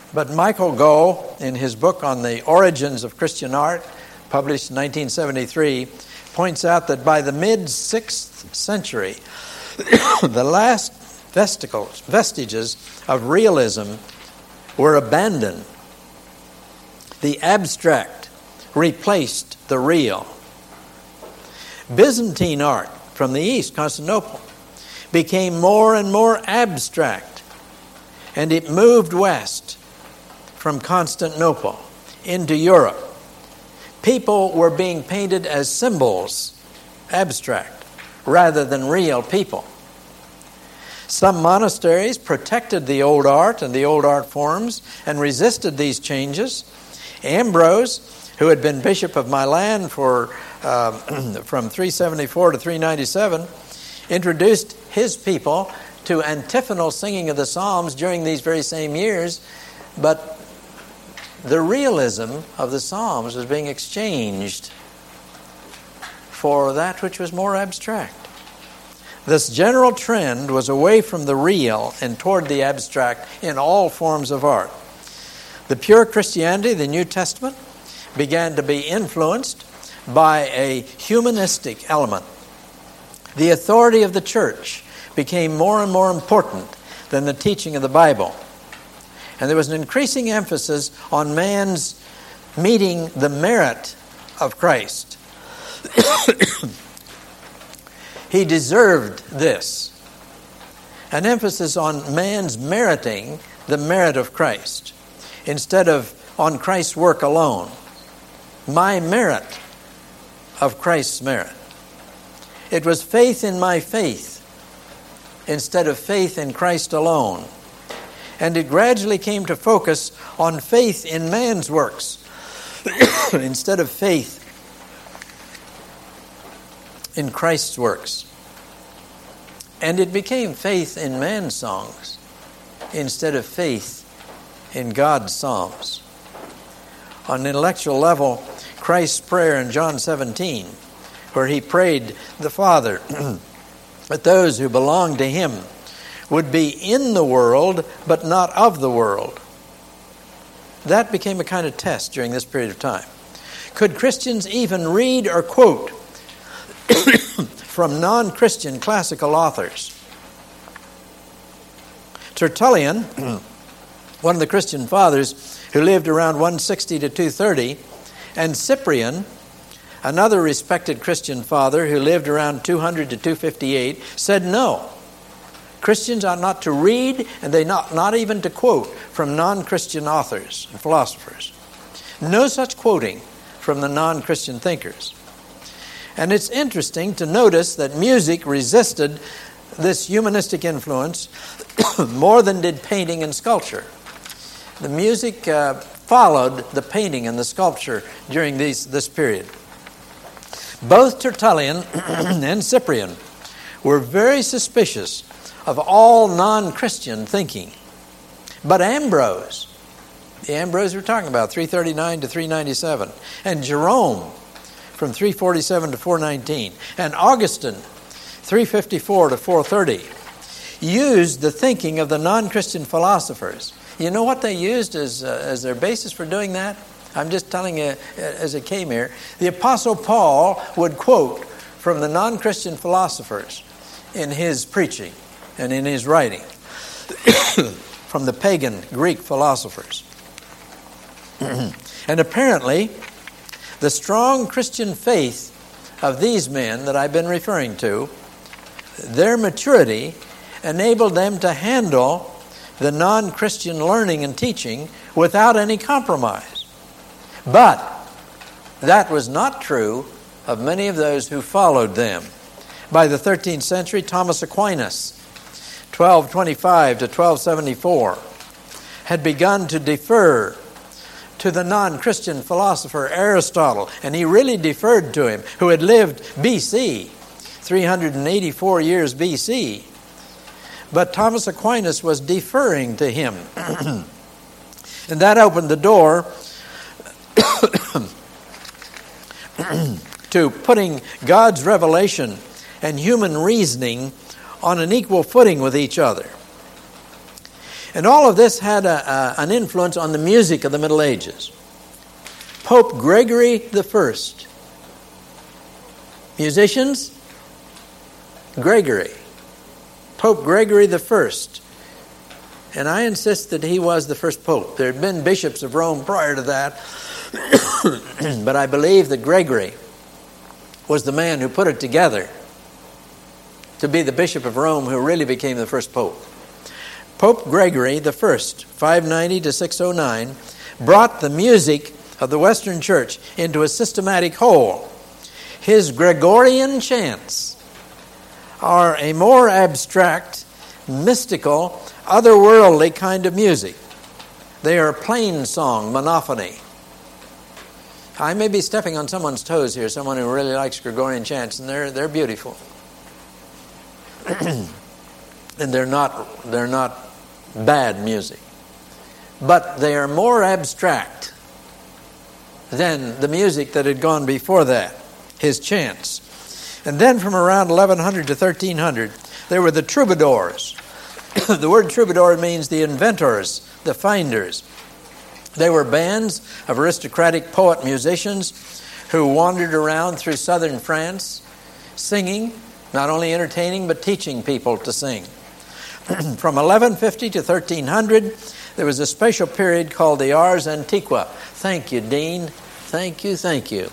But Michael Gough, in his book on the origins of Christian art, published in 1973, points out that by the mid-6th century, the last vestiges of realism were abandoned. The abstract replaced the real. Byzantine art from the east, Constantinople, became more and more abstract, and it moved west from Constantinople into Europe. People were being painted as symbols, abstract, rather than real people. Some monasteries protected the old art and the old art forms and resisted these changes. Ambrose, who had been bishop of Milan from 374 to 397, introduced his people to antiphonal singing of the Psalms during these very same years, but the realism of the Psalms was being exchanged for that which was more abstract. This general trend was away from the real and toward the abstract in all forms of art. The pure Christianity, the New Testament, began to be influenced by a humanistic element. The authority of the church became more and more important than the teaching of the Bible. And there was an increasing emphasis on man's meeting the merit of Christ. He deserved this. An emphasis on man's meriting the merit of Christ instead of on Christ's work alone. My merit of Christ's merit. It was faith in my faith instead of faith in Christ alone. And it gradually came to focus on faith in man's works instead of faith in Christ's works. And it became faith in man's songs instead of faith in God's psalms. On an intellectual level, Christ's prayer in John 17, where he prayed the Father that those who belong to him would be in the world, but not of the world. That became a kind of test during this period of time. Could Christians even read or quote from non-Christian classical authors? Tertullian, one of the Christian fathers who lived around 160 to 230, and Cyprian, another respected Christian father who lived around 200 to 258, said no. Christians are not to read, and they not even to quote from non-Christian authors and philosophers. No such quoting from the non-Christian thinkers. And it's interesting to notice that music resisted this humanistic influence more than did painting and sculpture. The music followed the painting and the sculpture during this period. Both Tertullian and Cyprian were very suspicious of all non-Christian thinking. But Ambrose, the Ambrose we're talking about, 339 to 397, and Jerome from 347 to 419, and Augustine, 354 to 430, used the thinking of the non-Christian philosophers. You know what they used as their basis for doing that? I'm just telling you as it came here. The Apostle Paul would quote from the non-Christian philosophers in his preaching and in his writing from the pagan Greek philosophers. And apparently, the strong Christian faith of these men that I've been referring to, their maturity enabled them to handle the non-Christian learning and teaching without any compromise. But that was not true of many of those who followed them. By the 13th century, Thomas Aquinas, 1225 to 1274, had begun to defer to the non-Christian philosopher Aristotle, and he really deferred to him, who had lived BC, 384 years BC. But Thomas Aquinas was deferring to him. And that opened the door to putting God's revelation and human reasoning on an equal footing with each other. And all of this had an influence on the music of the Middle Ages. Pope Gregory I. Musicians, Gregory. Pope Gregory I. And I insist that he was the first pope. There had been bishops of Rome prior to that, but I believe that Gregory was the man who put it together to be the Bishop of Rome who really became the first pope. Pope Gregory I, 590 to 609, brought the music of the Western Church into a systematic whole. His Gregorian chants are a more abstract, mystical, otherworldly kind of music. They are plain song, monophony. I may be stepping on someone's toes here, someone who really likes Gregorian chants, and they're beautiful. And they're not bad music. But they are more abstract than the music that had gone before that, his chants. And then from around 1100 to 1300, there were the troubadours. The word troubadour means the inventors, the finders. They were bands of aristocratic poet-musicians who wandered around through southern France singing, not only entertaining, but teaching people to sing. From 1150 to 1300, there was a special period called the Ars Antiqua. Thank you, Dean. Thank you, thank you.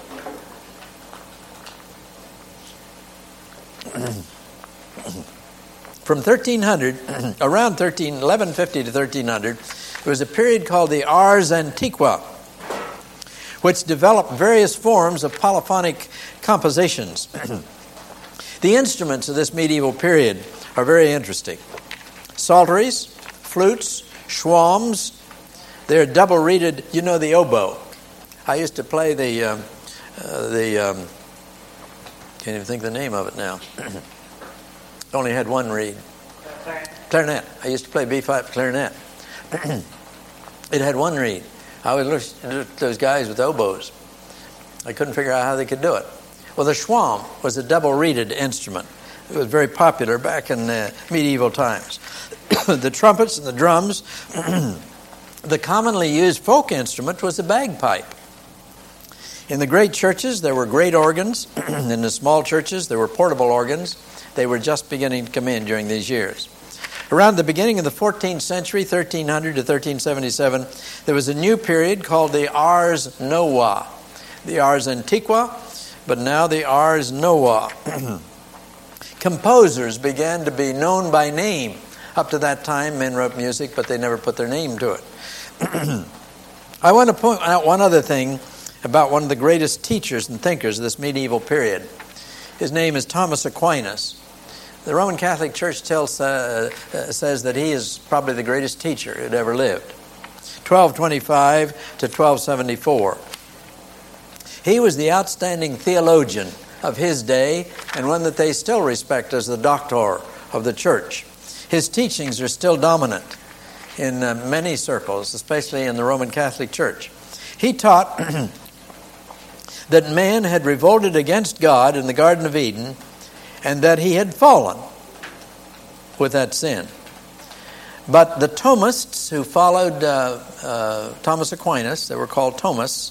From 1300, around 1150 to 1300, there was a period called the Ars Antiqua, which developed various forms of polyphonic compositions. The instruments of this medieval period are very interesting. Psalteries, flutes, shawms. They're double-reeded. You know the oboe. I used to play the can't even think of the name of it now. Only had one reed. Clarinet. I used to play B5 clarinet. It had one reed. I always looked at those guys with oboes. I couldn't figure out how they could do it. Well, the shawm was a double-reeded instrument. It was very popular back in medieval times. The trumpets and the drums. The commonly used folk instrument was the bagpipe. In the great churches, there were great organs. In the small churches, there were portable organs. They were just beginning to come in during these years. Around the beginning of the 14th century, 1300 to 1377, there was a new period called the Ars Nova. The Ars Antiqua, but now the Ars Nova. Composers began to be known by name. Up to that time, men wrote music, but they never put their name to it. I want to point out one other thing about one of the greatest teachers and thinkers of this medieval period. His name is Thomas Aquinas. The Roman Catholic Church says that he is probably the greatest teacher who ever lived. 1225 to 1274. He was the outstanding theologian of his day and one that they still respect as the doctor of the church. His teachings are still dominant in many circles, especially in the Roman Catholic Church. He taught that man had revolted against God in the Garden of Eden and that he had fallen with that sin. But the Thomists who followed Thomas Aquinas, they were called Thomists,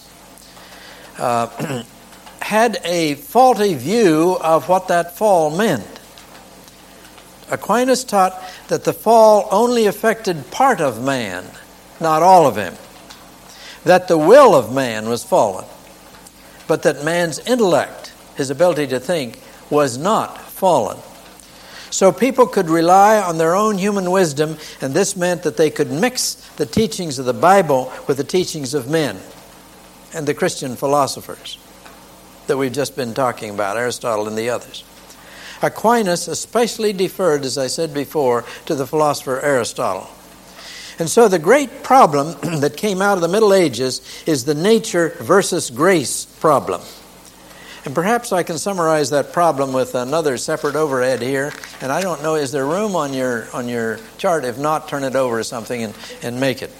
had a faulty view of what that fall meant. Aquinas taught that the fall only affected part of man, not all of him. That the will of man was fallen, but that man's intellect, his ability to think, was not fallen. So people could rely on their own human wisdom, and this meant that they could mix the teachings of the Bible with the teachings of men and the Christian philosophers that we've just been talking about, Aristotle and the others. Aquinas especially deferred, as I said before, to the philosopher Aristotle. And so the great problem that came out of the Middle Ages is the nature versus grace problem. And perhaps I can summarize that problem with another separate overhead here. And I don't know, is there room on your chart? If not, turn it over or something and make it.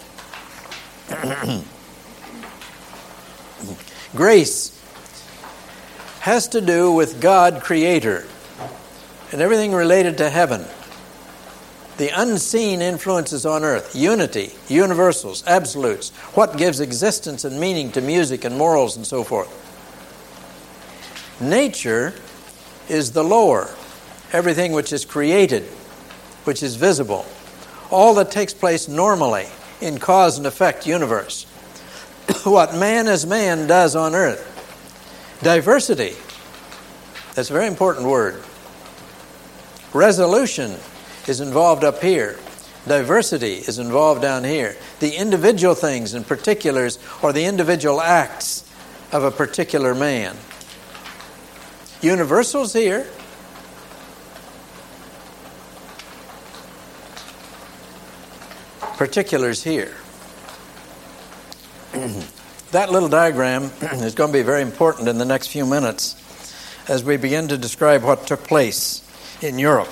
Grace has to do with God, Creator, and everything related to heaven. The unseen influences on earth, unity, universals, absolutes, what gives existence and meaning to music and morals and so forth. Nature is the lower, everything which is created, which is visible, all that takes place normally in cause and effect universe. What man as man does on earth. Diversity, that's a very important word. Resolution is involved up here. Diversity is involved down here. The individual things and particulars, or the individual acts of a particular man. Universals here. Particulars here. That little diagram is going to be very important in the next few minutes as we begin to describe what took place in Europe.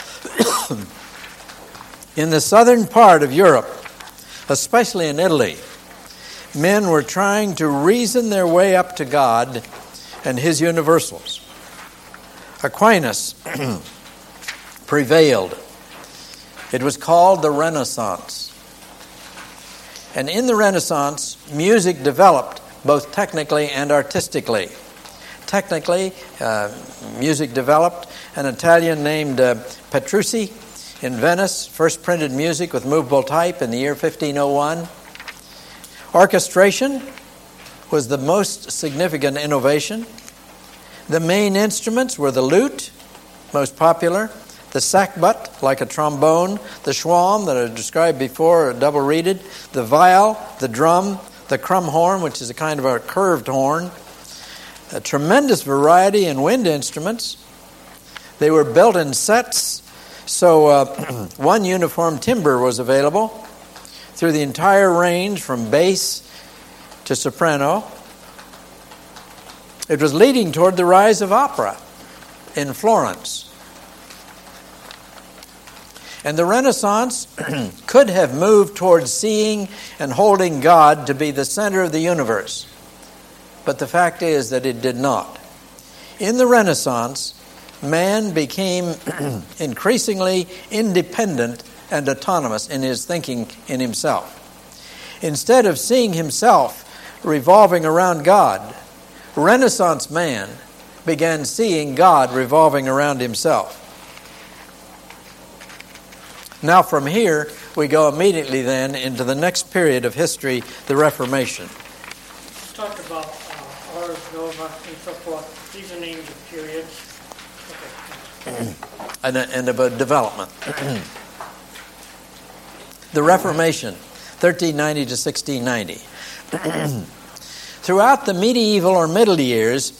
In the southern part of Europe, especially in Italy, men were trying to reason their way up to God and His universals. Aquinas prevailed. It was called the Renaissance. And in the Renaissance, music developed both technically and artistically. Technically, music developed. An Italian named Petrucci in Venice first printed music with movable type in the year 1501. Orchestration was the most significant innovation. The main instruments were the lute, most popular, the sackbut, like a trombone, the schwalm that I described before, double-reeded, the viol, the drum, the crumhorn, which is a kind of a curved horn, a tremendous variety in wind instruments. They were built in sets, so one uniform timbre was available through the entire range from bass to soprano. It was leading toward the rise of opera in Florence. And the Renaissance could have moved towards seeing and holding God to be the center of the universe. But the fact is that it did not. In the Renaissance, man became increasingly independent and autonomous in his thinking in himself. Instead of seeing himself revolving around God, Renaissance man began seeing God revolving around himself. Now from here, we go immediately then into the next period of history, the Reformation. You talked about Ars Nova and so forth. These are names of periods. Okay. And about development. The Reformation, 1390 to 1690. Throughout the medieval or middle years,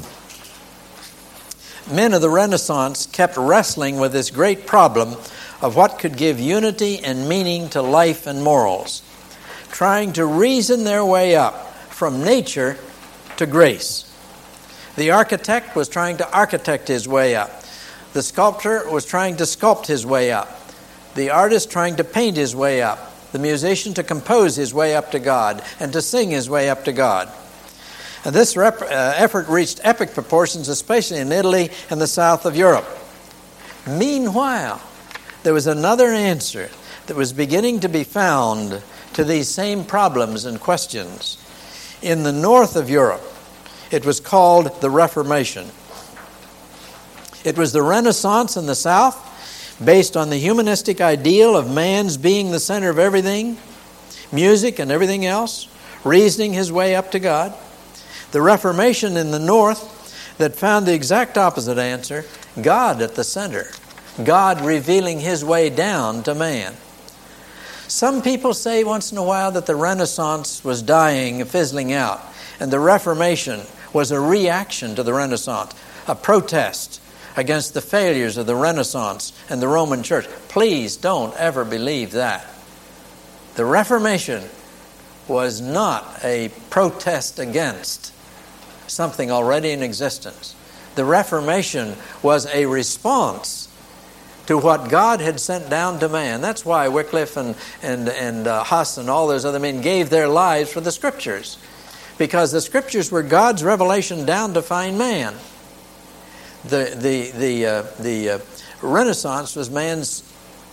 men of the Renaissance kept wrestling with this great problem of what could give unity and meaning to life and morals, trying to reason their way up from nature to grace. The architect was trying to architect his way up. The sculptor was trying to sculpt his way up. The artist trying to paint his way up. The musician to compose his way up to God and to sing his way up to God. And this effort reached epic proportions, especially in Italy and the south of Europe. Meanwhile, there was another answer that was beginning to be found to these same problems and questions. In the north of Europe, it was called the Reformation. It was the Renaissance in the south, based on the humanistic ideal of man's being the center of everything, music and everything else, reasoning his way up to God. The Reformation in the north that found the exact opposite answer, God at the center. God revealing His way down to man. Some people say once in a while that the Renaissance was dying, fizzling out, and the Reformation was a reaction to the Renaissance, a protest against the failures of the Renaissance and the Roman Church. Please don't ever believe that. The Reformation was not a protest against something already in existence. The Reformation was a response to what God had sent down to man. That's why Wycliffe and Huss and all those other men gave their lives for the Scriptures, because the Scriptures were God's revelation down to find man. The Renaissance was man's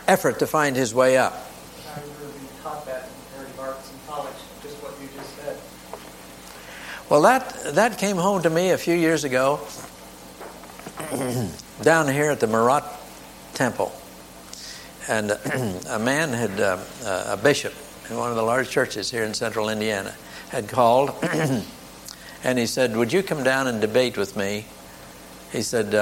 effort to find his way up. I remember being taught that in comparative arts in college, just what you just said. Well, that came home to me a few years ago down here at the Marat Temple. And a man had, a bishop in one of the large churches here in central Indiana, had called and he said, "Would you come down and debate with me?" He said,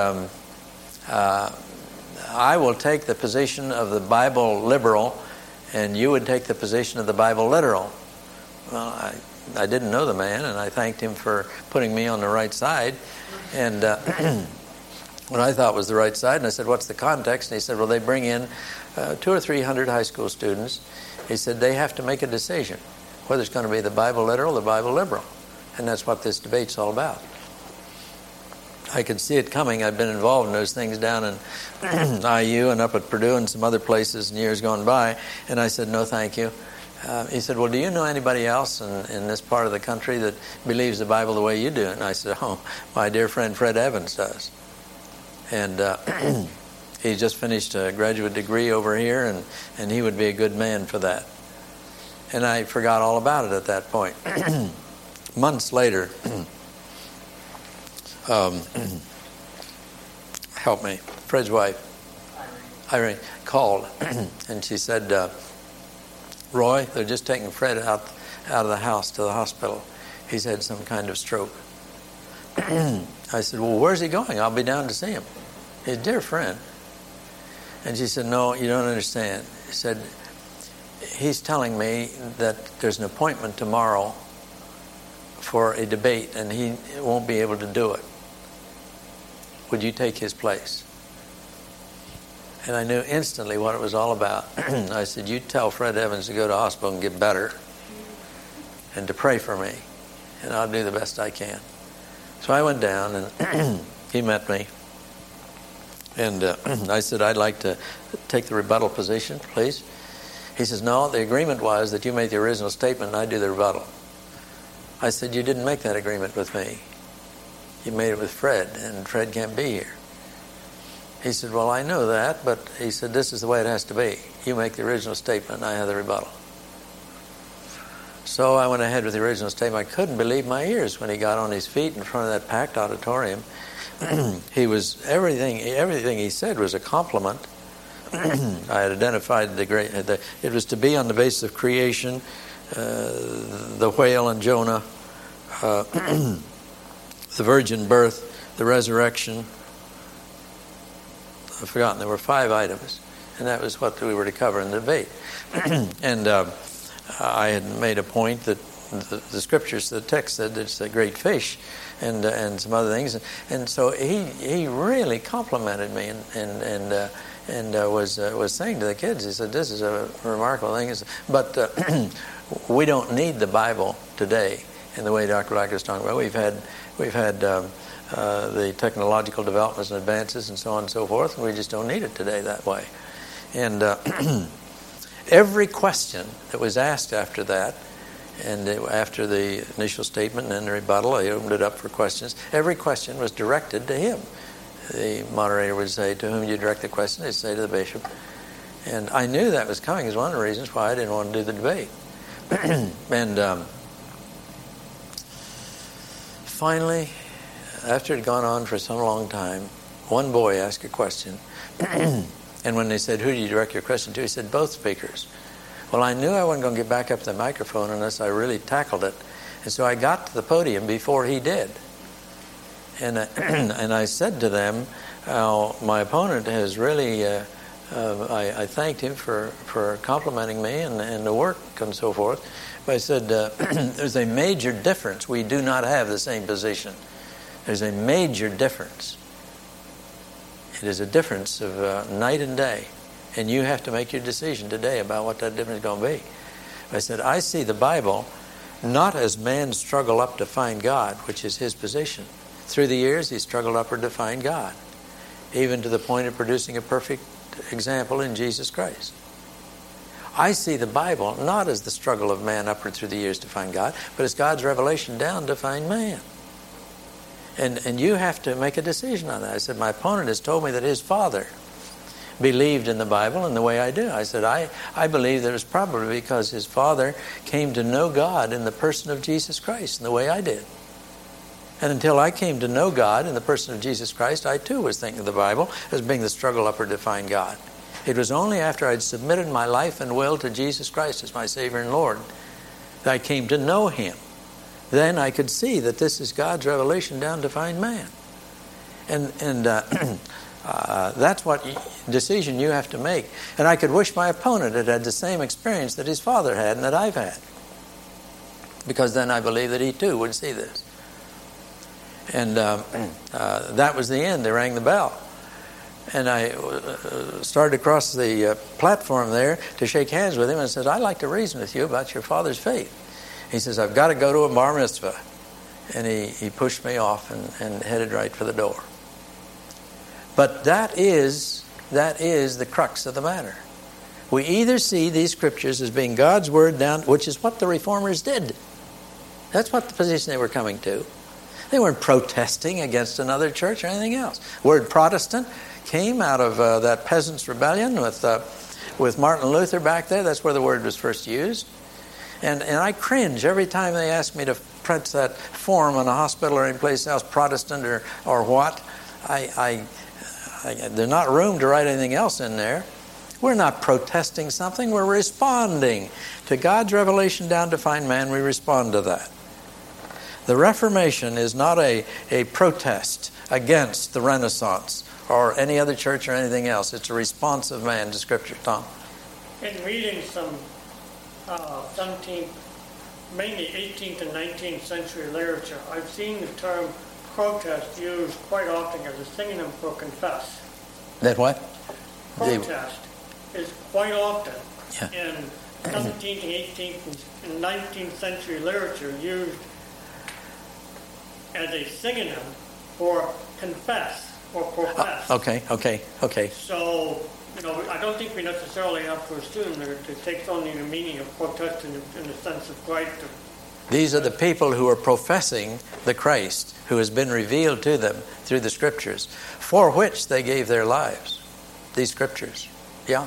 "I will take the position of the Bible liberal and you would take the position of the Bible literal." Well, I didn't know the man, and I thanked him for putting me on the right side. And what I thought was the right side, and I said, "What's the context?" And he said, "Well, they bring in 200 or 300 high school students." He said, "They have to make a decision whether it's going to be the Bible literal or the Bible liberal." And that's what this debate's all about. I could see it coming. I've been involved in those things down in IU and up at Purdue and some other places in years gone by. And I said, "No, thank you." He said, "Well, do you know anybody else in this part of the country that believes the Bible the way you do?" And I said, "Oh, my dear friend Fred Evans does." And he just finished a graduate degree over here, and he would be a good man for that. And I forgot all about it at that point. Months later, help me, Fred's wife, Irene, called, and she said, "Roy, they're just taking Fred out of the house to the hospital. He's had some kind of stroke." I said, "Well, where's he going? I'll be down to see him. He's a dear friend." And she said, "No, you don't understand." She said, "He's telling me that there's an appointment tomorrow for a debate and he won't be able to do it. Would you take his place?" And I knew instantly what it was all about. I said, "You tell Fred Evans to go to the hospital and get better and to pray for me, and I'll do the best I can." So I went down and he met me. And I said, "I'd like to take the rebuttal position, please." He says, "No, the agreement was that you made the original statement and I do the rebuttal." I said, "You didn't make that agreement with me. You made it with Fred, and Fred can't be here." He said, "Well, I know that, but," he said, "this is the way it has to be. You make the original statement and I have the rebuttal." So I went ahead with the original statement. I couldn't believe my ears when he got on his feet in front of that packed auditorium. He was, everything he said was a compliment. I had identified it was to be on the basis of creation, the whale and Jonah, the virgin birth, the resurrection. I've forgotten, there were 5 items, and that was what we were to cover in the debate. And I had made a point that the scriptures, the text said that it's a great fish, and some other things, and so he really complimented me and was saying to the kids, he said, "This is a remarkable thing." But we don't need the Bible today in the way Dr. Black is talking about. We've had the technological developments and advances and so on and so forth, and we just don't need it today that way. And every question that was asked after that, and after the initial statement and then the rebuttal, I opened it up for questions. Every question was directed to him. The moderator would say, "To whom do you direct the question?" They'd say, "To the bishop." And I knew that was coming as one of the reasons why I didn't want to do the debate. And finally, after it had gone on for some long time, one boy asked a question. And when they said, "Who do you direct your question to?" he said, "Both speakers." Well, I knew I wasn't going to get back up to the microphone unless I really tackled it. And so I got to the podium before he did. And I said to them, my opponent has really, I thanked him for complimenting me and the work and so forth. But I said, there's a major difference. We do not have the same position. There's a major difference. It is a difference of night and day. And you have to make your decision today about what that difference is going to be. I said, I see the Bible not as man's struggle up to find God, which is his position. Through the years, he struggled upward to find God, even to the point of producing a perfect example in Jesus Christ. I see the Bible not as the struggle of man upward through the years to find God, but as God's revelation down to find man. And you have to make a decision on that. I said, my opponent has told me that his father believed in the Bible in the way I do. I said, I believe that it's probably because his father came to know God in the person of Jesus Christ in the way I did. And until I came to know God in the person of Jesus Christ, I too was thinking of the Bible as being the struggle upper to find God. It was only after I'd submitted my life and will to Jesus Christ as my Savior and Lord that I came to know him. Then I could see that this is God's revelation down to find man. And that's what decision you have to make. And I could wish my opponent had had the same experience that his father had and that I've had. Because then I believe that he too would see this. And that was the end. They rang the bell. And I started across the platform there to shake hands with him and said, I'd like to reason with you about your father's faith. He says, I've got to go to a bar mitzvah. And he pushed me off and headed right for the door. But that is the crux of the matter. We either see these scriptures as being God's word down, which is what the reformers did. That's what the position they were coming to. They weren't protesting against another church or anything else. Word Protestant came out of that peasants' rebellion with Martin Luther back there. That's where the word was first used. And I cringe every time they ask me to print that form on a hospital or any place else, Protestant or what. There's not room to write anything else in there. We're not protesting something. We're responding to God's revelation down to find man. We respond to that. The Reformation is not a protest against the Renaissance or any other church or anything else. It's a response of man to Scripture. Tom? In reading some 17th, mainly 18th and 19th century literature, I've seen the term protest used quite often as a synonym for confess. That what? Protest is quite often Yeah. in 17th and 18th and 19th century literature used as a synonym for confess or profess. Okay. So, I don't think we necessarily have to assume that it takes only the meaning of protest in the sense of right. These are the people who are professing the Christ who has been revealed to them through the Scriptures, for which they gave their lives. These Scriptures. Yeah.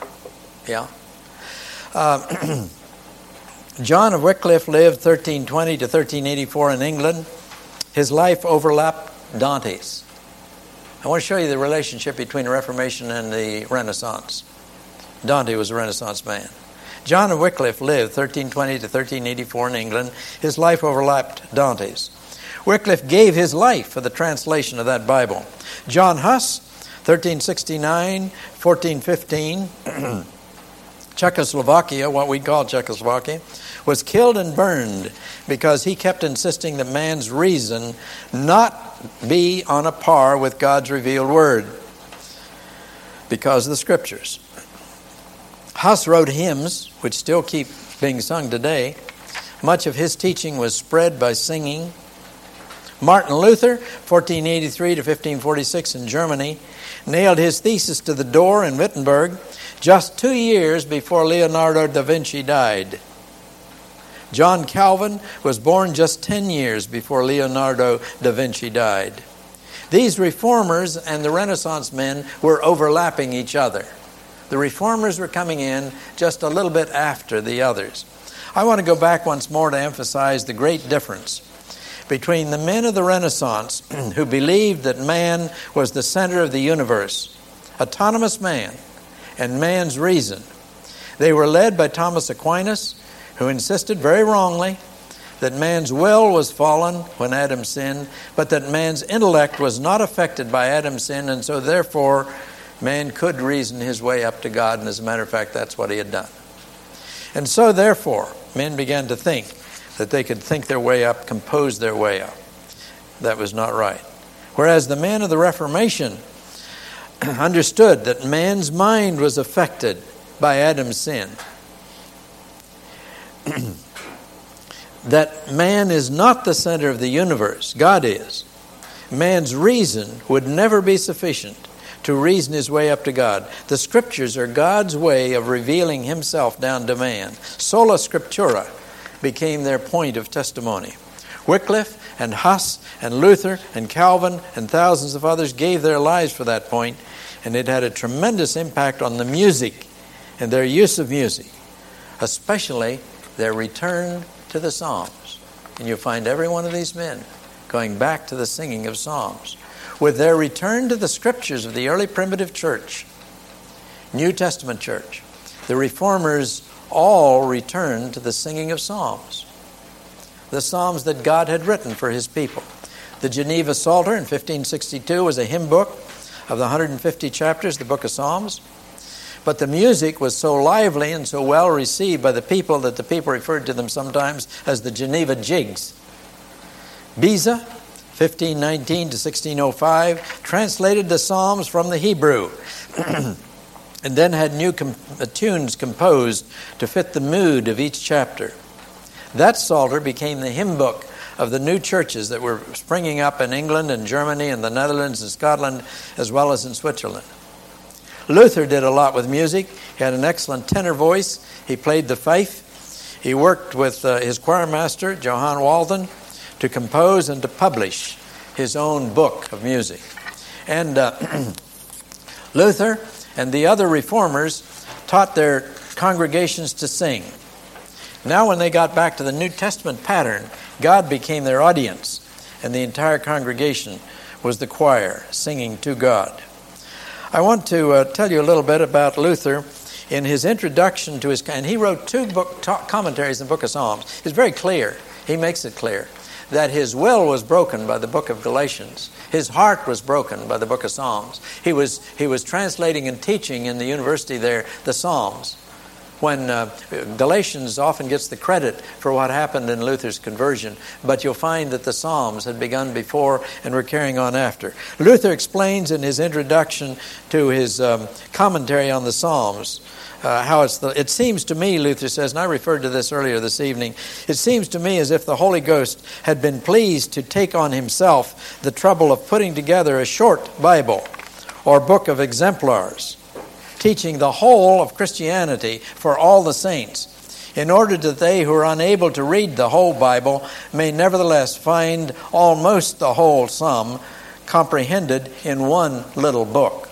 John of Wycliffe lived 1320 to 1384 in England. His life overlapped Dante's. I want to show you the relationship between the Reformation and the Renaissance. Dante was a Renaissance man. John of Wycliffe lived 1320 to 1384 in England. His life overlapped Dante's. Wycliffe gave his life for the translation of that Bible. John Huss, 1369, 1415, Czechoslovakia, what we call Czechoslovakia, was killed and burned because he kept insisting that man's reason not be on a par with God's revealed word because of the Scriptures. Huss wrote hymns, which still keep being sung today. Much of his teaching was spread by singing. Martin Luther, 1483 to 1546 in Germany, nailed his thesis to the door in Wittenberg just 2 years before Leonardo da Vinci died. John Calvin was born just 10 years before Leonardo da Vinci died. These reformers and the Renaissance men were overlapping each other. The reformers were coming in just a little bit after the others. I want to go back once more to emphasize the great difference between the men of the Renaissance who believed that man was the center of the universe, autonomous man, and man's reason. They were led by Thomas Aquinas, who insisted very wrongly that man's will was fallen when Adam sinned, but that man's intellect was not affected by Adam's sin, and so therefore man could reason his way up to God, and as a matter of fact, that's what he had done. And so therefore, men began to think that they could think their way up, compose their way up. That was not right. Whereas the men of the Reformation understood that man's mind was affected by Adam's sin. That man is not the center of the universe. God is. Man's reason would never be sufficient to reason his way up to God. The Scriptures are God's way of revealing himself down to man. Sola Scriptura became their point of testimony. Wycliffe and Huss and Luther and Calvin and thousands of others gave their lives for that point And it had a tremendous impact on the music and their use of music, especially their return to the Psalms. And you'll find every one of these men going back to the singing of psalms. With their return to the scriptures of the early primitive church, New Testament church, the reformers all returned to the singing of psalms. The psalms that God had written for his people. The Geneva Psalter in 1562 was a hymn book of the 150 chapters, the book of Psalms. But the music was so lively and so well received by the people that the people referred to them sometimes as the Geneva Jigs. Beza, 1519 to 1605, translated the Psalms from the Hebrew and then had new tunes composed to fit the mood of each chapter. That Psalter became the hymn book of the new churches that were springing up in England and Germany and the Netherlands and Scotland, as well as in Switzerland. Luther did a lot with music. He had an excellent tenor voice. He played the fife. He worked with his choir master, Johann Walden, to compose and to publish his own book of music. And Luther and the other reformers taught their congregations to sing. Now when they got back to the New Testament pattern, God became their audience, and the entire congregation was the choir singing to God. I want to tell you a little bit about Luther in his introduction to his... And he wrote two commentaries in the book of Psalms. It's very clear. He makes it clear that his will was broken by the book of Galatians. His heart was broken by the book of Psalms. He was translating and teaching in the university there the Psalms, when Galatians often gets the credit for what happened in Luther's conversion, but you'll find that the Psalms had begun before and were carrying on after. Luther explains in his introduction to his commentary on the Psalms how it seems to me, Luther says, and I referred to this earlier this evening, it seems to me as if the Holy Ghost had been pleased to take on himself the trouble of putting together a short Bible or book of exemplars, teaching the whole of Christianity for all the saints, in order that they who are unable to read the whole Bible may nevertheless find almost the whole sum comprehended in one little book.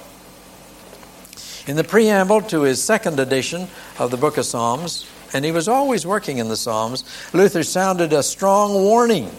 In the preamble to his second edition of the book of Psalms, and he was always working in the Psalms, Luther sounded a strong warning.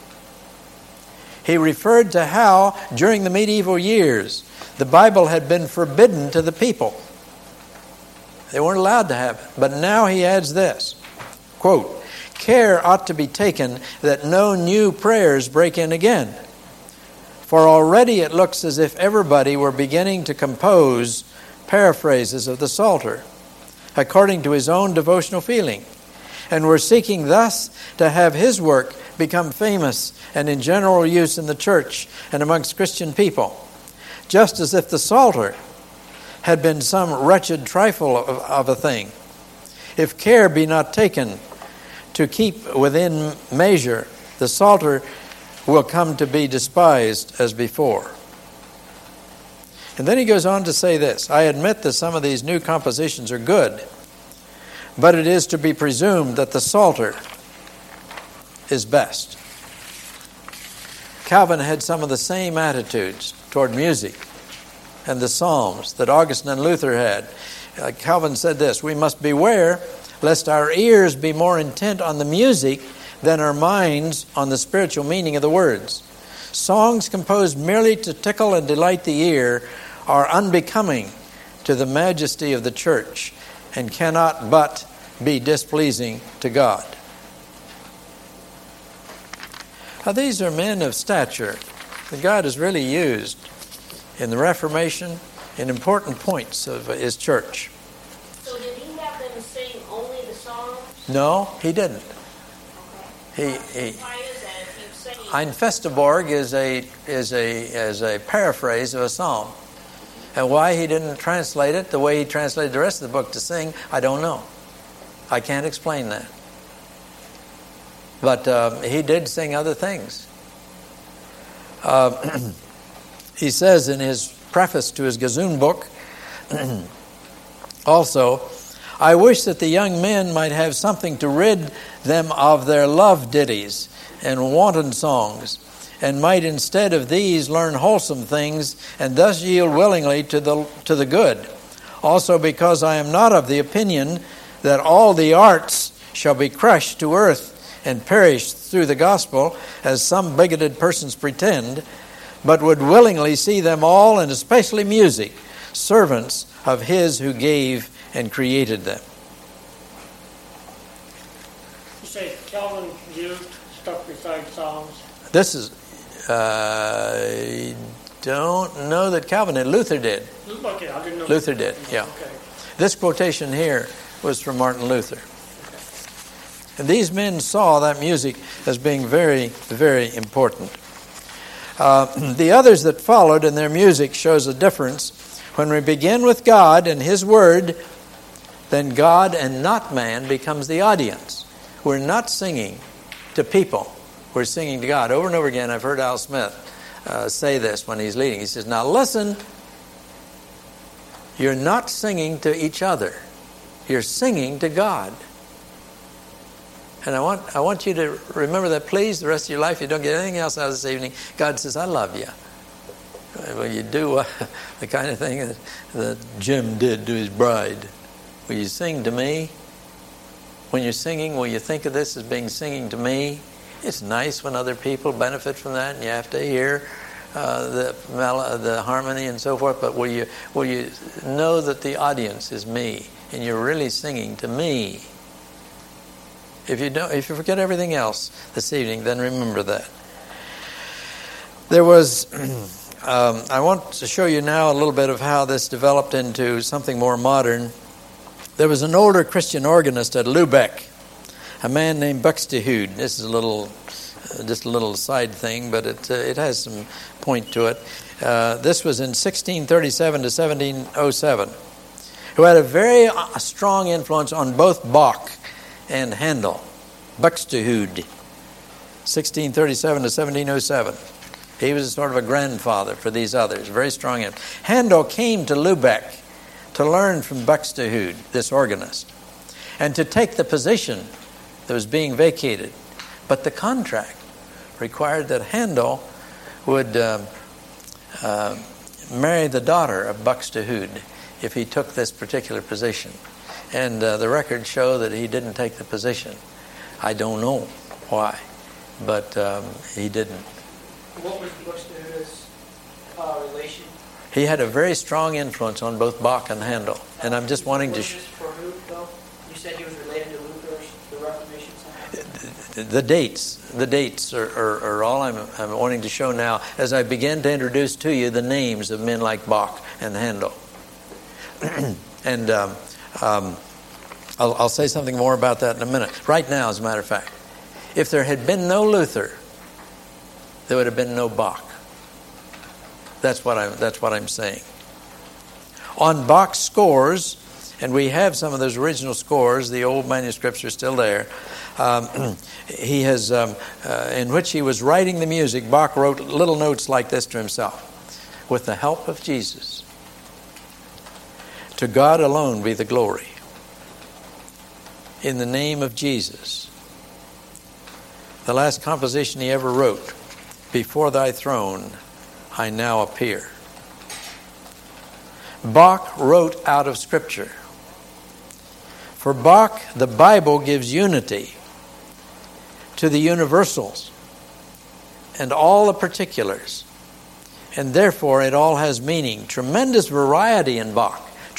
He referred to how, during the medieval years, the Bible had been forbidden to the people. They weren't allowed to have it. But now he adds this, quote, "Care ought to be taken that no new prayers break in again. For already it looks as if everybody were beginning to compose paraphrases of the Psalter, according to his own devotional feeling, and were seeking thus to have his work become famous and in general use in the church and amongst Christian people, just as if the Psalter had been some wretched trifle of a thing. If care be not taken to keep within measure, the Psalter will come to be despised as before." And then he goes on to say this, "I admit that some of these new compositions are good, but it is to be presumed that the Psalter is best." Calvin had some of the same attitudes toward music and the Psalms that Augustine and Luther had. Calvin said this, "We must beware lest our ears be more intent on the music than our minds on the spiritual meaning of the words. Songs composed merely to tickle and delight the ear are unbecoming to the majesty of the church and cannot but be displeasing to God." Now, these are men of stature that God has really used in the Reformation in important points of his church. So did he have them sing only the Psalms? No, he didn't. Okay. He Why is that if you say... Ein Festeborg is a paraphrase of a psalm. And why he didn't translate it the way he translated the rest of the book to sing, I don't know. I can't explain that. But he did sing other things. He says in his preface to his Gazoon book, also, "I wish that the young men might have something to rid them of their love ditties and wanton songs, and might instead of these learn wholesome things, and thus yield willingly to the good. Also because I am not of the opinion that all the arts shall be crushed to earth and perish through the gospel, as some bigoted persons pretend, but would willingly see them all, and especially music, servants of his who gave and created them. You say Calvin used stuff besides Psalms? This is, I don't know that Calvin did. Luther did. Okay, I didn't know. Luther did, yeah. Okay. This quotation here was from Martin Luther. And these men saw that music as being very, very important. The others that followed in their music shows a difference. When we begin with God and His Word, then God and not man becomes the audience. We're not singing to people. We're singing to God. Over and over again, I've heard Al Smith say this when he's leading. He says, now listen, you're not singing to each other. You're singing to God. And I want you to remember that, please, the rest of your life. You don't get anything else out of this evening. God says, I love you. Will you do the kind of thing that Jim did to his bride? Will you sing to me? When you're singing, will you think of this as being singing to me? It's nice when other people benefit from that, and you have to hear the harmony and so forth. But will you know that the audience is me, and you're really singing to me? If you forget everything else this evening, then remember that. There was, I want to show you now a little bit of how this developed into something more modern. There was an older Christian organist at Lübeck, a man named Buxtehude. This is just a little side thing, but it has some point to it. This was in 1637 to 1707, who had a very strong influence on both Bach and Handel. Buxtehude, 1637 to 1707. He was sort of a grandfather for these others, very strong influence. Handel came to Lübeck to learn from Buxtehude, this organist, and to take the position that was being vacated. But the contract required that Handel would marry the daughter of Buxtehude if he took this particular position. And the records show that he didn't take the position. I don't know why, but he didn't. What was Buxtehude's relation? He had a very strong influence on both Bach and Handel. And I'm just wanting to... For who, though? You said he was related to Luther, the Reformation somehow? The dates are all I'm wanting to show now as I begin to introduce to you the names of men like Bach and Handel. And I'll say something more about that in a minute. Right now, as a matter of fact, if there had been no Luther, there would have been no Bach. That's what I'm saying. On Bach's scores, and we have some of those original scores. The old manuscripts are still there. He has, in which he was writing the music. Bach wrote little notes like this to himself: "With the help of Jesus, to God alone be the glory. In the name of Jesus." The last composition he ever wrote: "Before thy throne I now appear." Bach wrote out of Scripture. For Bach, the Bible gives unity to the universals and all the particulars, and therefore it all has meaning. Tremendous variety in Bach,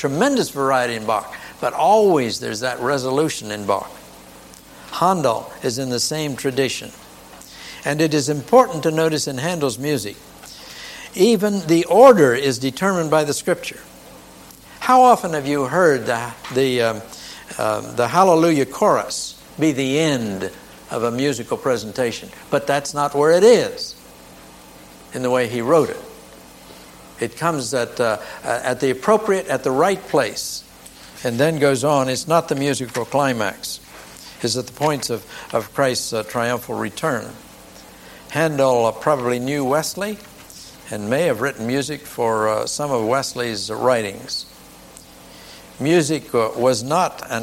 but always there's that resolution in Bach. Handel is in the same tradition. And it is important to notice in Handel's music, even the order is determined by the Scripture. How often have you heard the Hallelujah chorus be the end of a musical presentation? But that's not where it is in the way he wrote it. It comes at the appropriate, at the right place, and then goes on. It's not the musical climax. It's at the points of Christ's triumphal return. Handel probably knew Wesley and may have written music for some of Wesley's writings. Music was not an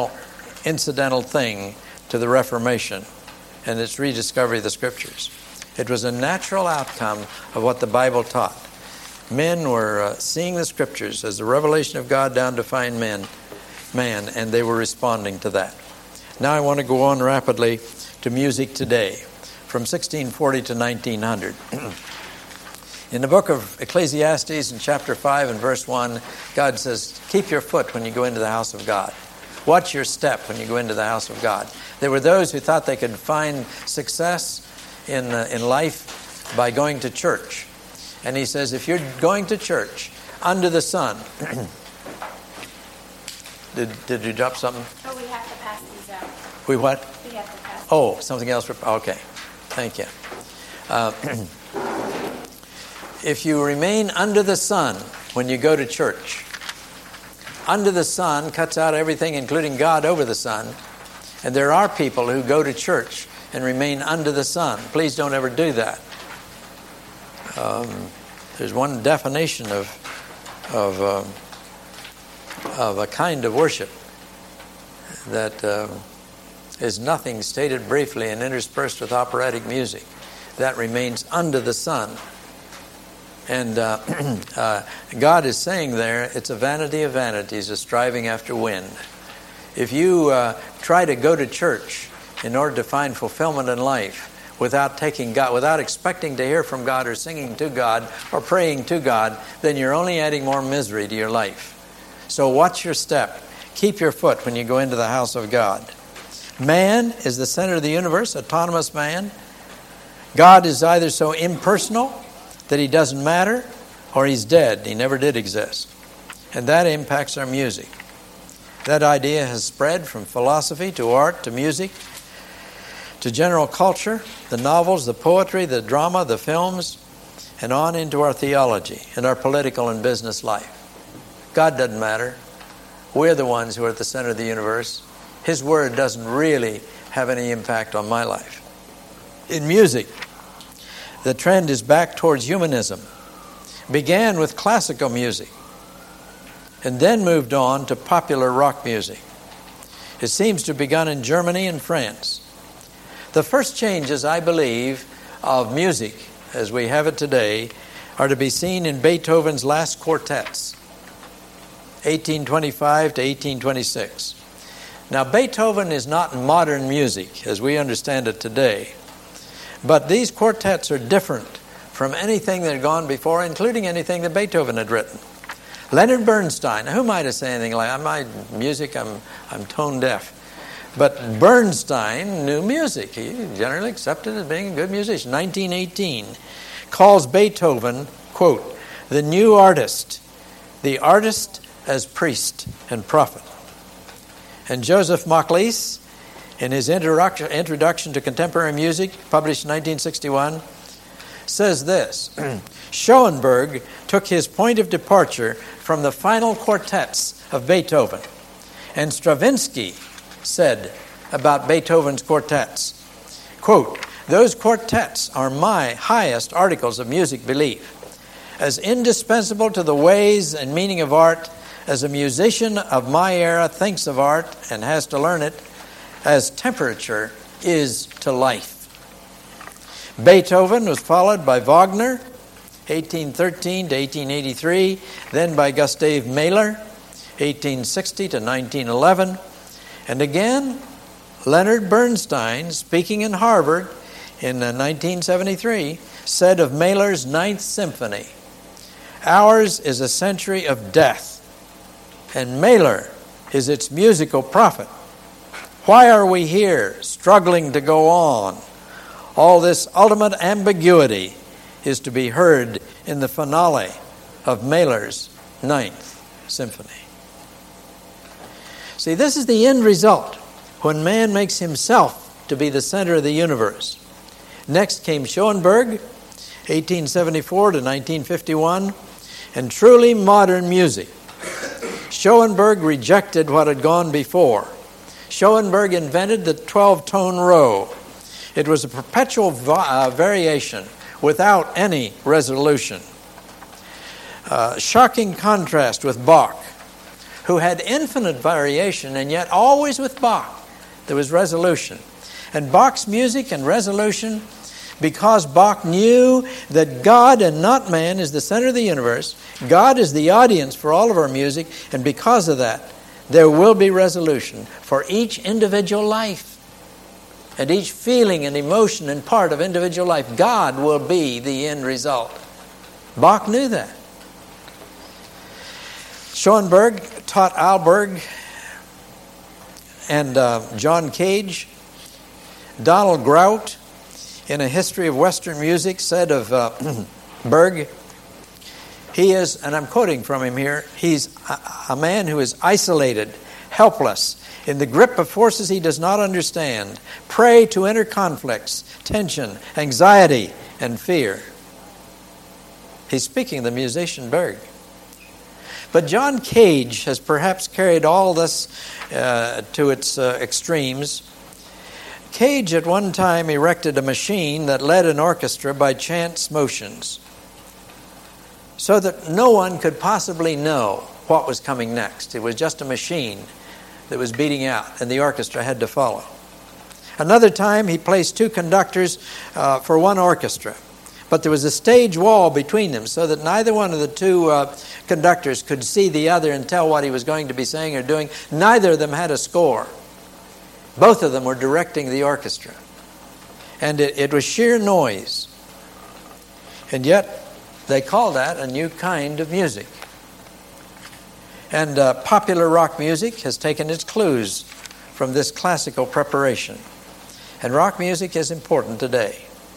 incidental thing to the Reformation and its rediscovery of the Scriptures. It was a natural outcome of what the Bible taught. Men were seeing the Scriptures as the revelation of God down to find man, and they were responding to that. Now I want to go on rapidly to music today, from 1640 to 1900. In the book of Ecclesiastes, in chapter 5 and verse 1, God says, keep your foot when you go into the house of God. Watch your step when you go into the house of God. There were those who thought they could find success in life by going to church. And he says, if you're going to church under the sun... Did you drop something? Oh, we have to pass these out. We what? We have to pass. Oh, something else. Okay. Thank you. If you remain under the sun when you go to church, under the sun cuts out everything, including God over the sun. And there are people who go to church and remain under the sun. Please don't ever do that. There's one definition of a kind of worship that is nothing stated briefly and interspersed with operatic music. That remains under the sun. And God is saying there, it's a vanity of vanities, a striving after wind. If you try to go to church in order to find fulfillment in life without taking God, without expecting to hear from God or singing to God or praying to God, then you're only adding more misery to your life. So watch your step. Keep your foot when you go into the house of God. Man is the center of the universe, autonomous man. God is either so impersonal that he doesn't matter, or he's dead. He never did exist. And that impacts our music. That idea has spread from philosophy to art to music to general culture, the novels, the poetry, the drama, the films, and on into our theology and our political and business life. God doesn't matter. We're the ones who are at the center of the universe. His word doesn't really have any impact on my life. In music, the trend is back towards humanism. Began with classical music and then moved on to popular rock music. It seems to have begun in Germany and France. The first changes, I believe, of music as we have it today are to be seen in Beethoven's last quartets, 1825 to 1826. Now, Beethoven is not modern music as we understand it today, but these quartets are different from anything that had gone before, including anything that Beethoven had written. Leonard Bernstein, who might have said anything like, my music, I'm tone deaf. But Bernstein knew music. He generally accepted as being a good musician. 1918 calls Beethoven, quote, the new artist, the artist as priest and prophet. And Joseph Maclise, in his introduction to contemporary music, published in 1961, says this, Schoenberg took his point of departure from the final quartets of Beethoven. And Stravinsky said about Beethoven's quartets, quote, those quartets are my highest articles of music belief, as indispensable to the ways and meaning of art as a musician of my era thinks of art and has to learn it, as temperature is to life. Beethoven was followed by Wagner, 1813 to 1883, then by Gustav Mahler, 1860 to 1911, and again, Leonard Bernstein, speaking in Harvard in 1973, said of Mahler's Ninth Symphony, ours is a century of death, and Mahler is its musical prophet. Why are we here, struggling to go on? All this ultimate ambiguity is to be heard in the finale of Mahler's Ninth Symphony. See, this is the end result when man makes himself to be the center of the universe. Next came Schoenberg, 1874 to 1951, and truly modern music. Schoenberg rejected what had gone before. Schoenberg invented the 12-tone row. It was a perpetual variation without any resolution. Shocking contrast with Bach, who had infinite variation, and yet always with Bach there was resolution. And Bach's music and resolution because Bach knew that God and not man is the center of the universe. God is the audience for all of our music, and because of that, there will be resolution for each individual life. And each feeling and emotion and part of individual life, God will be the end result. Bach knew that. Schoenberg taught Alberg and John Cage. Donald Grout, in A History of Western Music, said of Berg, he is, and I'm quoting from him here, he's a man who is isolated, helpless, in the grip of forces he does not understand, prey to inner conflicts, tension, anxiety, and fear. He's speaking of the musician Berg. But John Cage has perhaps carried all this to its extremes. Cage at one time erected a machine that led an orchestra by chance motions, so that no one could possibly know what was coming next. It was just a machine that was beating out, and the orchestra had to follow. Another time, he placed two conductors for one orchestra, but there was a stage wall between them so that neither one of the two conductors could see the other and tell what he was going to be saying or doing. Neither of them had a score. Both of them were directing the orchestra. And it was sheer noise. And yet, they call that a new kind of music. And popular rock music has taken its clues from this classical preparation. And rock music is important today.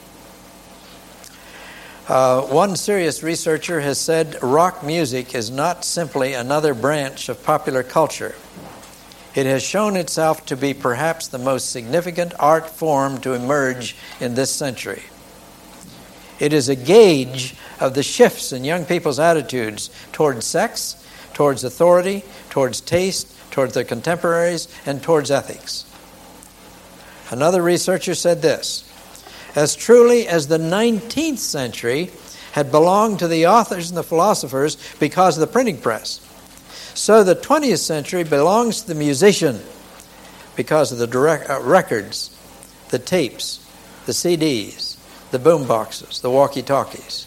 One serious researcher has said rock music is not simply another branch of popular culture. It has shown itself to be perhaps the most significant art form to emerge in this century. It is a gauge of the shifts in young people's attitudes towards sex, towards authority, towards taste, towards their contemporaries, and towards ethics. Another researcher said this: as truly as the 19th century had belonged to the authors and the philosophers because of the printing press, so the 20th century belongs to the musician because of the records, the tapes, the CDs, the boom boxes, the walkie-talkies.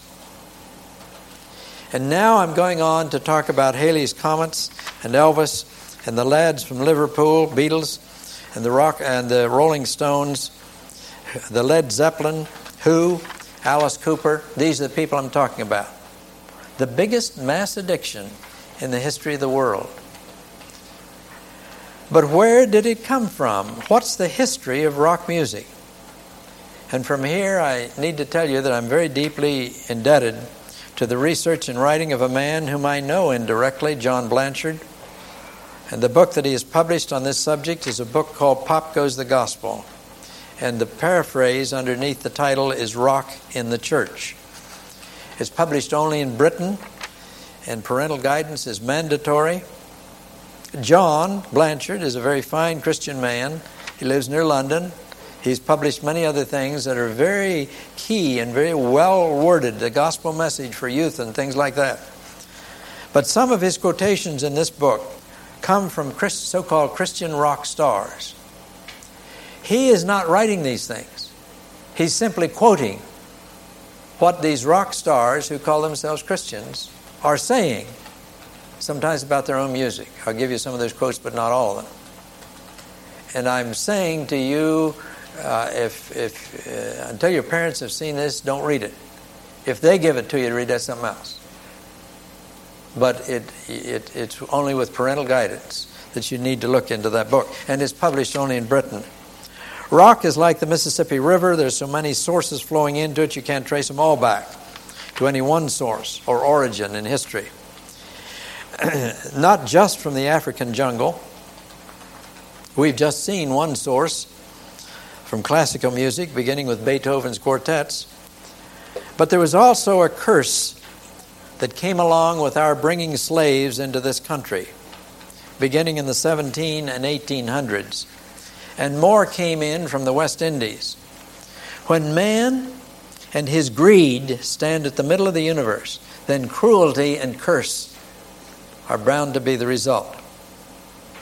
And now I'm going on to talk about Halley's Comets and Elvis and the lads from Liverpool, Beatles, and the Rock and the Rolling Stones, the Led Zeppelin, Who, Alice Cooper. These are the people I'm talking about. The biggest mass addiction in the history of the world. But where did it come from? What's the history of rock music? And from here, I need to tell you that I'm very deeply indebted to the research and writing of a man whom I know indirectly, John Blanchard. And the book that he has published on this subject is a book called Pop Goes the Gospel. And the paraphrase underneath the title is Rock in the Church. It's published only in Britain, and parental guidance is mandatory. John Blanchard is a very fine Christian man. He lives near London. He's published many other things that are very key and very well worded, the gospel message for youth and things like that. But some of his quotations in this book come from so-called Christian rock stars. He is not writing these things. He's simply quoting what these rock stars who call themselves Christians are saying, sometimes about their own music. I'll give you some of those quotes, but not all of them. And I'm saying to you, until your parents have seen this, don't read it. If they give it to you to read, that's something else. But it's only with parental guidance that you need to look into that book. And it's published only in Britain. Rock is like the Mississippi River. There's so many sources flowing into it, you can't trace them all back to any one source or origin in history. Not just from the African jungle. We've just seen one source from classical music, beginning with Beethoven's quartets. But there was also a curse that came along with our bringing slaves into this country, beginning in the 17 and 1800s. And more came in from the West Indies. When man and his greed stand at the middle of the universe, then cruelty and curse are bound to be the result.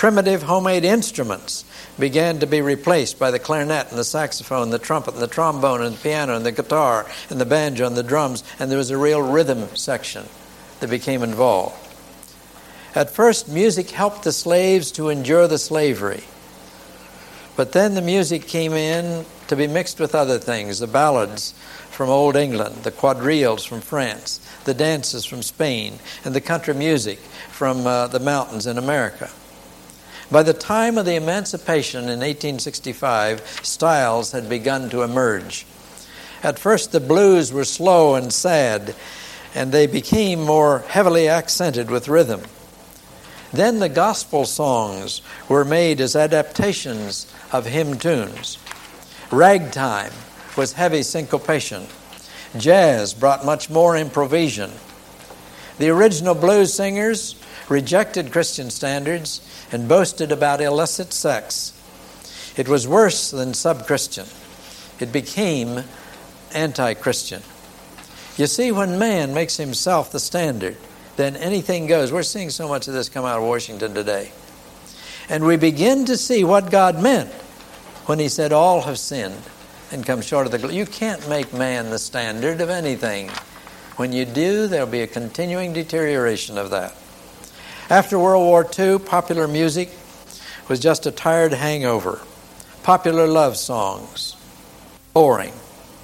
Primitive homemade instruments began to be replaced by the clarinet and the saxophone, the trumpet and the trombone and the piano and the guitar and the banjo and the drums, and there was a real rhythm section that became involved. At first, music helped the slaves to endure the slavery. But then the music came in to be mixed with other things, the ballads from Old England, the quadrilles from France, the dances from Spain, and the country music from the mountains in America. By the time of the Emancipation in 1865, styles had begun to emerge. At first, the blues were slow and sad, and they became more heavily accented with rhythm. Then the gospel songs were made as adaptations of hymn tunes. Ragtime was heavy syncopation. Jazz brought much more improvisation. The original blues singers rejected Christian standards and boasted about illicit sex. It was worse than sub-Christian. It became anti-Christian. You see, when man makes himself the standard, then anything goes. We're seeing so much of this come out of Washington today. And we begin to see what God meant when he said, all have sinned and come short of the glory. You can't make man the standard of anything. When you do, there'll be a continuing deterioration of that. After World War II, popular music was just a tired hangover. Popular love songs, boring.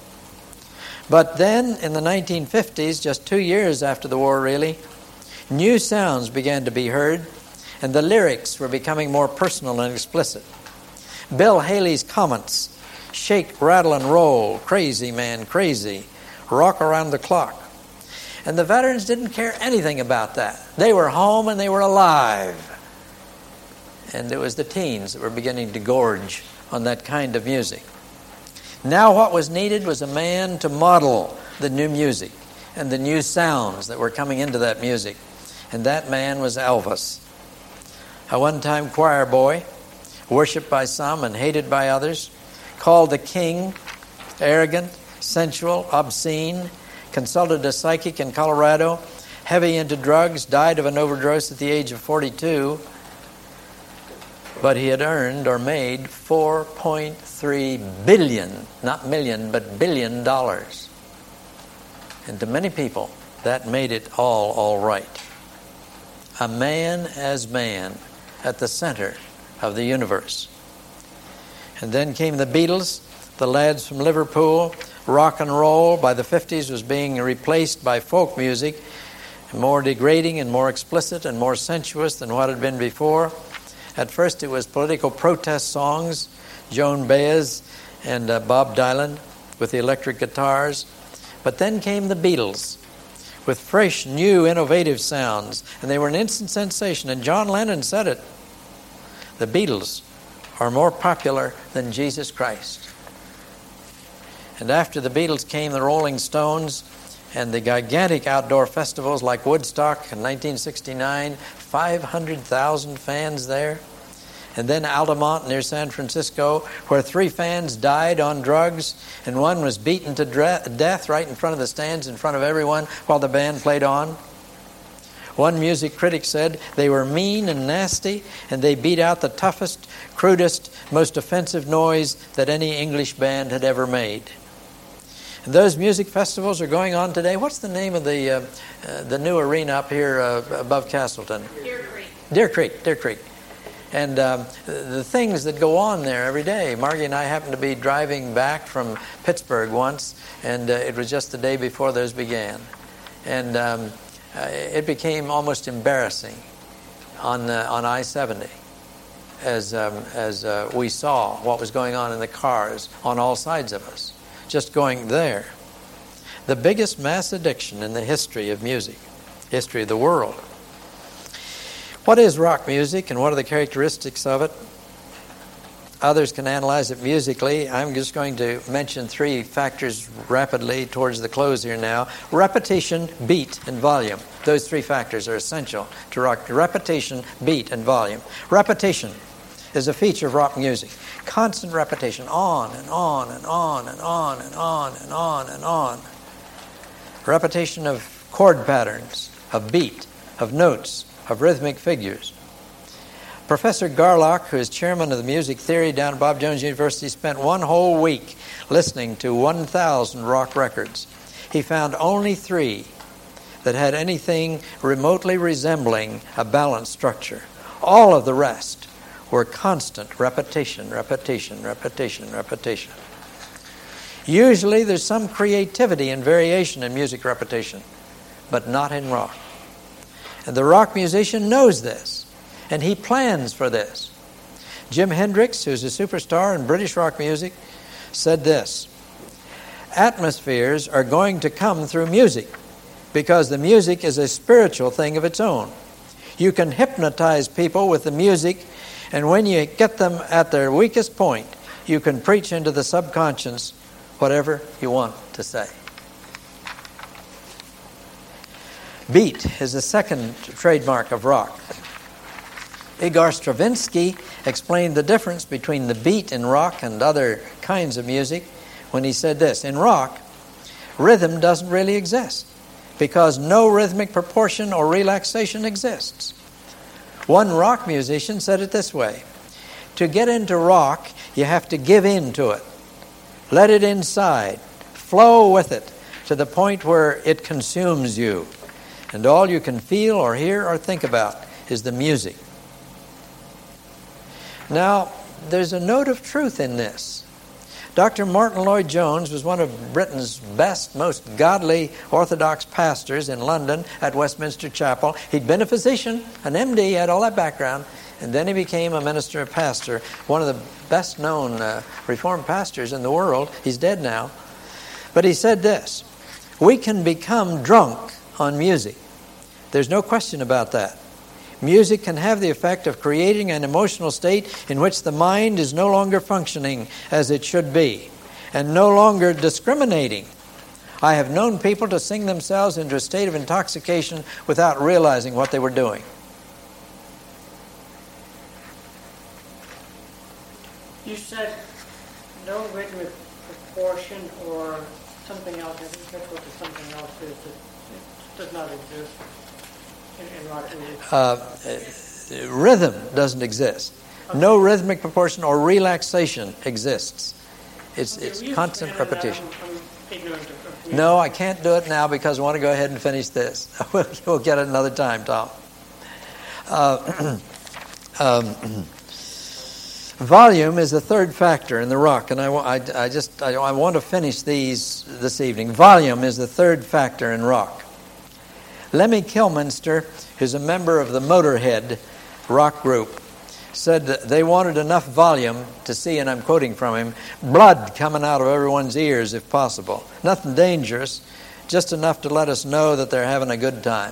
But then, in the 1950s, just 2 years after the war really, new sounds began to be heard, and the lyrics were becoming more personal and explicit. Bill Haley's comments, shake, rattle, and roll, crazy man, crazy, rock around the clock. And the veterans didn't care anything about that. They were home and they were alive. And it was the teens that were beginning to gorge on that kind of music. Now what was needed was a man to model the new music and the new sounds that were coming into that music. And that man was Elvis. A one-time choir boy, worshipped by some and hated by others, called the king, arrogant, sensual, obscene, consulted a psychic in Colorado, heavy into drugs, died of an overdose at the age of 42, but he had earned or made $4.3 billion, not million, but billion dollars. And to many people, that made it all right. A man as man at the center of the universe. And then came the Beatles, the lads from Liverpool. Rock and roll by the 50s was being replaced by folk music, more degrading and more explicit and more sensuous than what had been before. At first it was political protest songs, Joan Baez and Bob Dylan with the electric guitars. But then came the Beatles with fresh, new, innovative sounds, and they were an instant sensation. And John Lennon said it, the Beatles are more popular than Jesus Christ. And after the Beatles came the Rolling Stones and the gigantic outdoor festivals like Woodstock in 1969, 500,000 fans there. And then Altamont near San Francisco, where 3 fans died on drugs and one was beaten to death right in front of the stands in front of everyone while the band played on. One music critic said they were mean and nasty and they beat out the toughest, crudest, most offensive noise that any English band had ever made. And those music festivals are going on today. What's the name of the new arena up here above Castleton? Deer Creek. And the things that go on there every day. Margie and I happened to be driving back from Pittsburgh once, and it was just the day before those began. And it became almost embarrassing on I-70 as we saw what was going on in the cars on all sides of us. Just going there. The biggest mass addiction in the history of music, history of the world. What is rock music and what are the characteristics of it? Others can analyze it musically. I'm just going to mention 3 factors rapidly towards the close here now. Repetition, beat, and volume. Those 3 factors are essential to rock. Repetition, beat, and volume. Repetition is a feature of rock music. Constant repetition, on and on and on and on and on and on and on. Repetition of chord patterns, of beat, of notes, of rhythmic figures. Professor Garlock, who is chairman of the music theory down at Bob Jones University, spent one whole week listening to 1,000 rock records. He found only 3 that had anything remotely resembling a balanced structure. All of the rest were constant repetition, repetition, repetition, repetition. Usually there's some creativity and variation in music repetition, but not in rock. And the rock musician knows this, and he plans for this. Jim Hendrix, who's a superstar in British rock music, said this: atmospheres are going to come through music because the music is a spiritual thing of its own. You can hypnotize people with the music, and when you get them at their weakest point, you can preach into the subconscious whatever you want to say. Beat is the second trademark of rock. Igor Stravinsky explained the difference between the beat in rock and other kinds of music when he said this: in rock, rhythm doesn't really exist because no rhythmic proportion or relaxation exists. One rock musician said it this way: to get into rock, you have to give in to it. Let it inside. Flow with it to the point where it consumes you. And all you can feel or hear or think about is the music. Now, there's a note of truth in this. Dr. Martin Lloyd-Jones was one of Britain's best, most godly Orthodox pastors in London at Westminster Chapel. He'd been a physician, an MD, had all that background, and then he became a minister and pastor, one of the best-known Reformed pastors in the world. He's dead now. But he said this: we can become drunk on music. There's no question about that. Music can have the effect of creating an emotional state in which the mind is no longer functioning as it should be and no longer discriminating. I have known people to sing themselves into a state of intoxication without realizing what they were doing. You said no rhythmic proportion or something else. I think that's what the something else is. It does not exist in rock music. Rhythm doesn't exist. Okay. No rhythmic proportion or relaxation exists. It's constant repetition. I'm ignorant of music. No, I can't do it now because I want to go ahead and finish this. We'll get it another time, Tom. Volume is the third factor in the rock, and I want to finish these this evening. Volume is the third factor in rock. Lemmy Kilminster, who's a member of the Motorhead rock group, said that they wanted enough volume to see, and I'm quoting from him, blood coming out of everyone's ears if possible. Nothing dangerous, just enough to let us know that they're having a good time.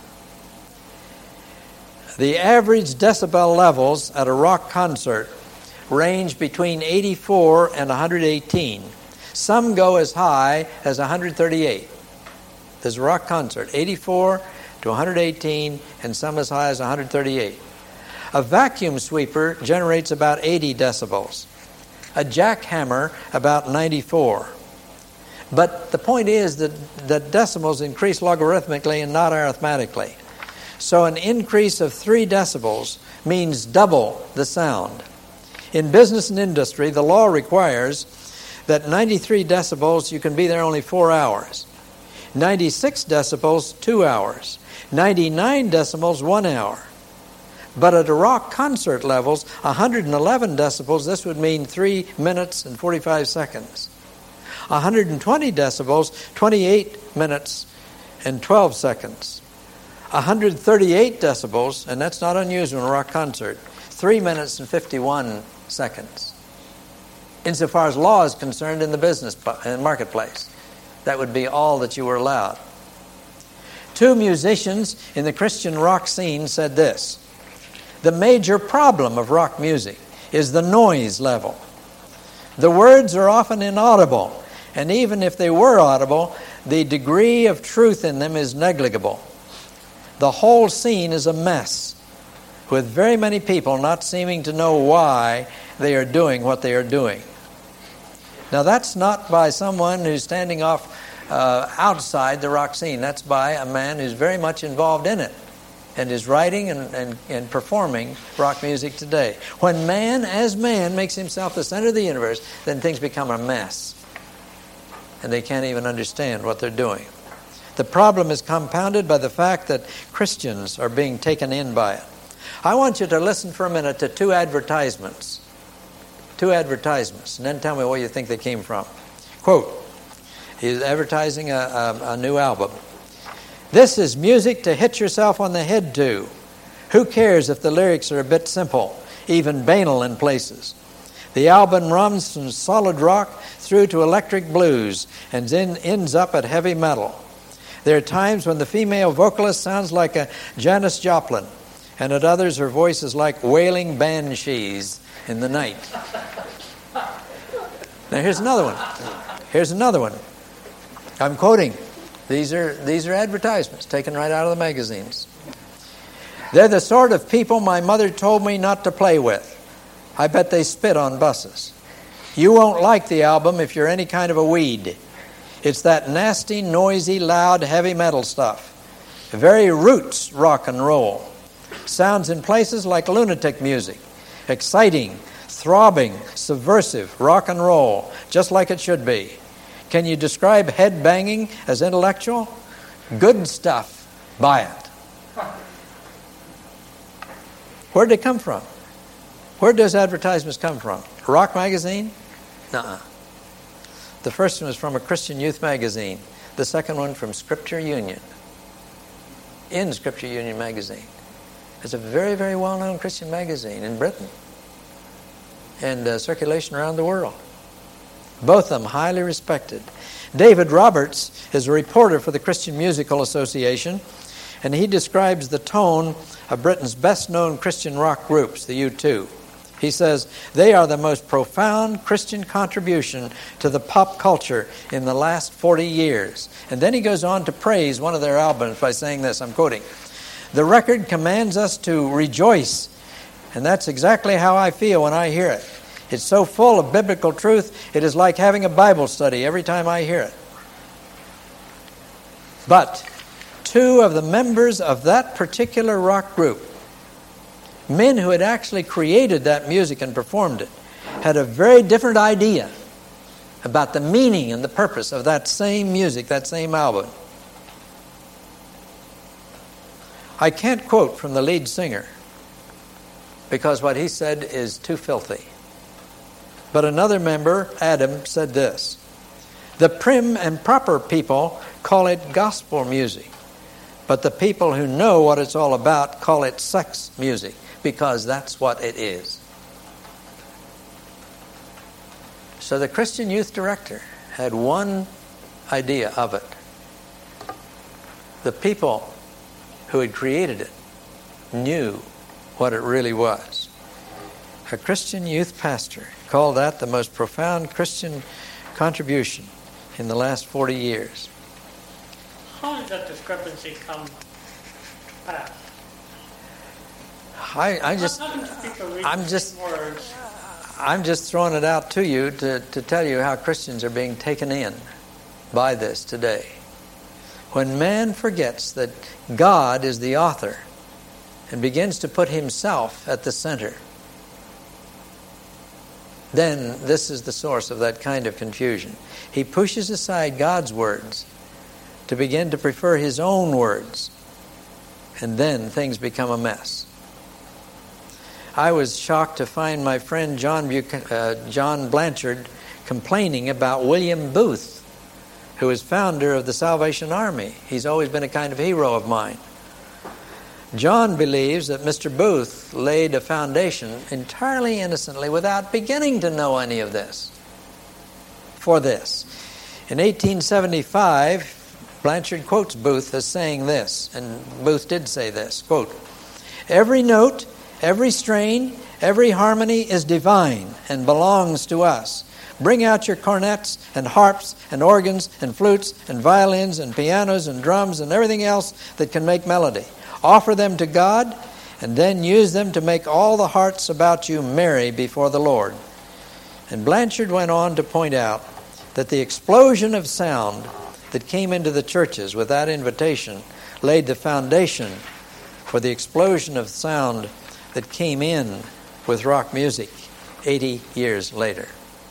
The average decibel levels at a rock concert range between 84 and 118. Some go as high as 138. There's a rock concert, 84 to 118, and some as high as 138. A vacuum sweeper generates about 80 decibels. A jackhammer about 94. But the point is that decibels increase logarithmically and not arithmetically. So an increase of 3 decibels means double the sound. In business and industry, the law requires that 93 decibels, you can be there only 4 hours. 96 decibels, 2 hours. 99 decibels, 1 hour. But at a rock concert levels, 111 decibels, this would mean 3 minutes and 45 seconds. 120 decibels, 28 minutes and 12 seconds. 138 decibels, and that's not unusual in a rock concert, 3 minutes and 51 seconds. Insofar as law is concerned in the business marketplace, that would be all that you were allowed. 2 musicians in the Christian rock scene said this: the major problem of rock music is the noise level. The words are often inaudible, and even if they were audible, the degree of truth in them is negligible. The whole scene is a mess, with very many people not seeming to know why they are doing what they are doing. Now, that's not by someone who's standing off outside the rock scene. That's by a man who's very much involved in it. and is writing and performing rock music today. When man, as man, makes himself the center of the universe, then things become a mess. And they can't even understand what they're doing. The problem is compounded by the fact that Christians are being taken in by it. I want you to listen for a minute to two advertisements. Two advertisements, and then tell me where you think they came from. Quote, he's advertising a new album. This is music to hit yourself on the head to. Who cares if the lyrics are a bit simple, even banal in places? The album runs from solid rock through to electric blues and then ends up at heavy metal. There are times when the female vocalist sounds like a Janis Joplin, and at others her voice is like wailing banshees in the night. Now here's another one. Here's another one. I'm quoting. These are advertisements taken right out of the magazines. They're the sort of people my mother told me not to play with. I bet they spit on buses. You won't like the album if you're any kind of a weed. It's that nasty, noisy, loud, heavy metal stuff. Very roots rock and roll. Sounds in places like lunatic music. Exciting, throbbing, subversive rock and roll, just like it should be. Can you describe head banging as intellectual? Good stuff. Buy it. Where'd they come from? Where does advertisements come from? Rock magazine? Nuh-uh. The first one was from a Christian youth magazine. The second one from Scripture Union. In Scripture Union magazine. It's a very, very well-known Christian magazine in Britain. And circulation around the world. Both of them highly respected. David Roberts is a reporter for the Christian Musical Association, and he describes the tone of Britain's best-known Christian rock groups, the U2. He says, they are the most profound Christian contribution to the pop culture in the last 40 years. And then he goes on to praise one of their albums by saying this, I'm quoting, the record commands us to rejoice, and that's exactly how I feel when I hear it. It's so full of biblical truth, it is like having a Bible study every time I hear it. But two of the members of that particular rock group, men who had actually created that music and performed it, had a very different idea about the meaning and the purpose of that same music, that same album. I can't quote from the lead singer because what he said is too filthy. But another member, Adam, said this, the prim and proper people call it gospel music, but the people who know what it's all about call it sex music, because that's what it is. So the Christian youth director had one idea of it. The people who had created it knew what it really was. A Christian youth pastor called that the most profound Christian contribution in the last 40 years. How did that discrepancy come to pass? I'm just throwing it out to you to tell you how Christians are being taken in by this today. When man forgets that God is the author and begins to put himself at the center, then this is the source of that kind of confusion. He pushes aside God's words to begin to prefer his own words, and then things become a mess. I was shocked to find my friend John Blanchard complaining about William Booth, who is founder of the Salvation Army. He's always been a kind of hero of mine. John believes that Mr. Booth laid a foundation entirely innocently without beginning to know any of this. For this. In 1875, Blanchard quotes Booth as saying this, and Booth did say this, quote, every note, every strain, every harmony is divine and belongs to us. Bring out your cornets and harps and organs and flutes and violins and pianos and drums and everything else that can make melody. Offer them to God and then use them to make all the hearts about you merry before the Lord. And Blanchard went on to point out that the explosion of sound that came into the churches with that invitation laid the foundation for the explosion of sound that came in with rock music 80 years later.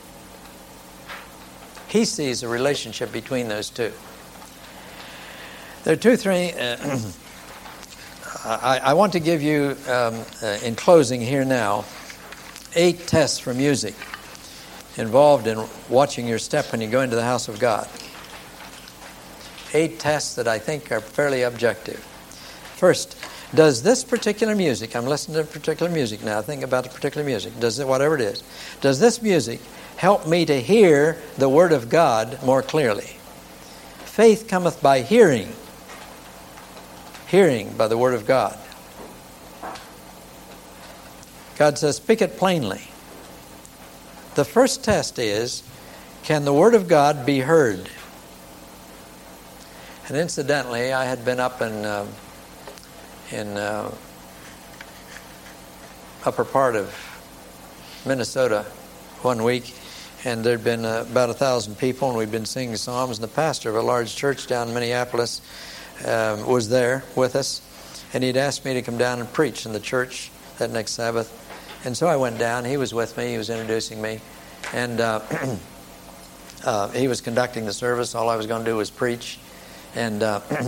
He sees a relationship between those two. There are two, three... I want to give you, in closing here now, 8 tests for music involved in watching your step when you go into the house of God. 8 tests that I think are fairly objective. First, does this particular music, I'm listening to particular music now, think about the particular music, does it, whatever it is, does this music help me to hear the Word of God more clearly? Faith cometh by hearing. Hearing by the Word of God. God says, speak it plainly. The first test is, can the Word of God be heard? And incidentally, I had been up in upper part of Minnesota one week, and there'd been about 1,000 people, and we'd been singing psalms, and the pastor of a large church down in Minneapolis was there with us, and he'd asked me to come down and preach in the church that next Sabbath. And so I went down. He was with me. He was introducing me, and he was conducting the service. All I was going to do was preach. And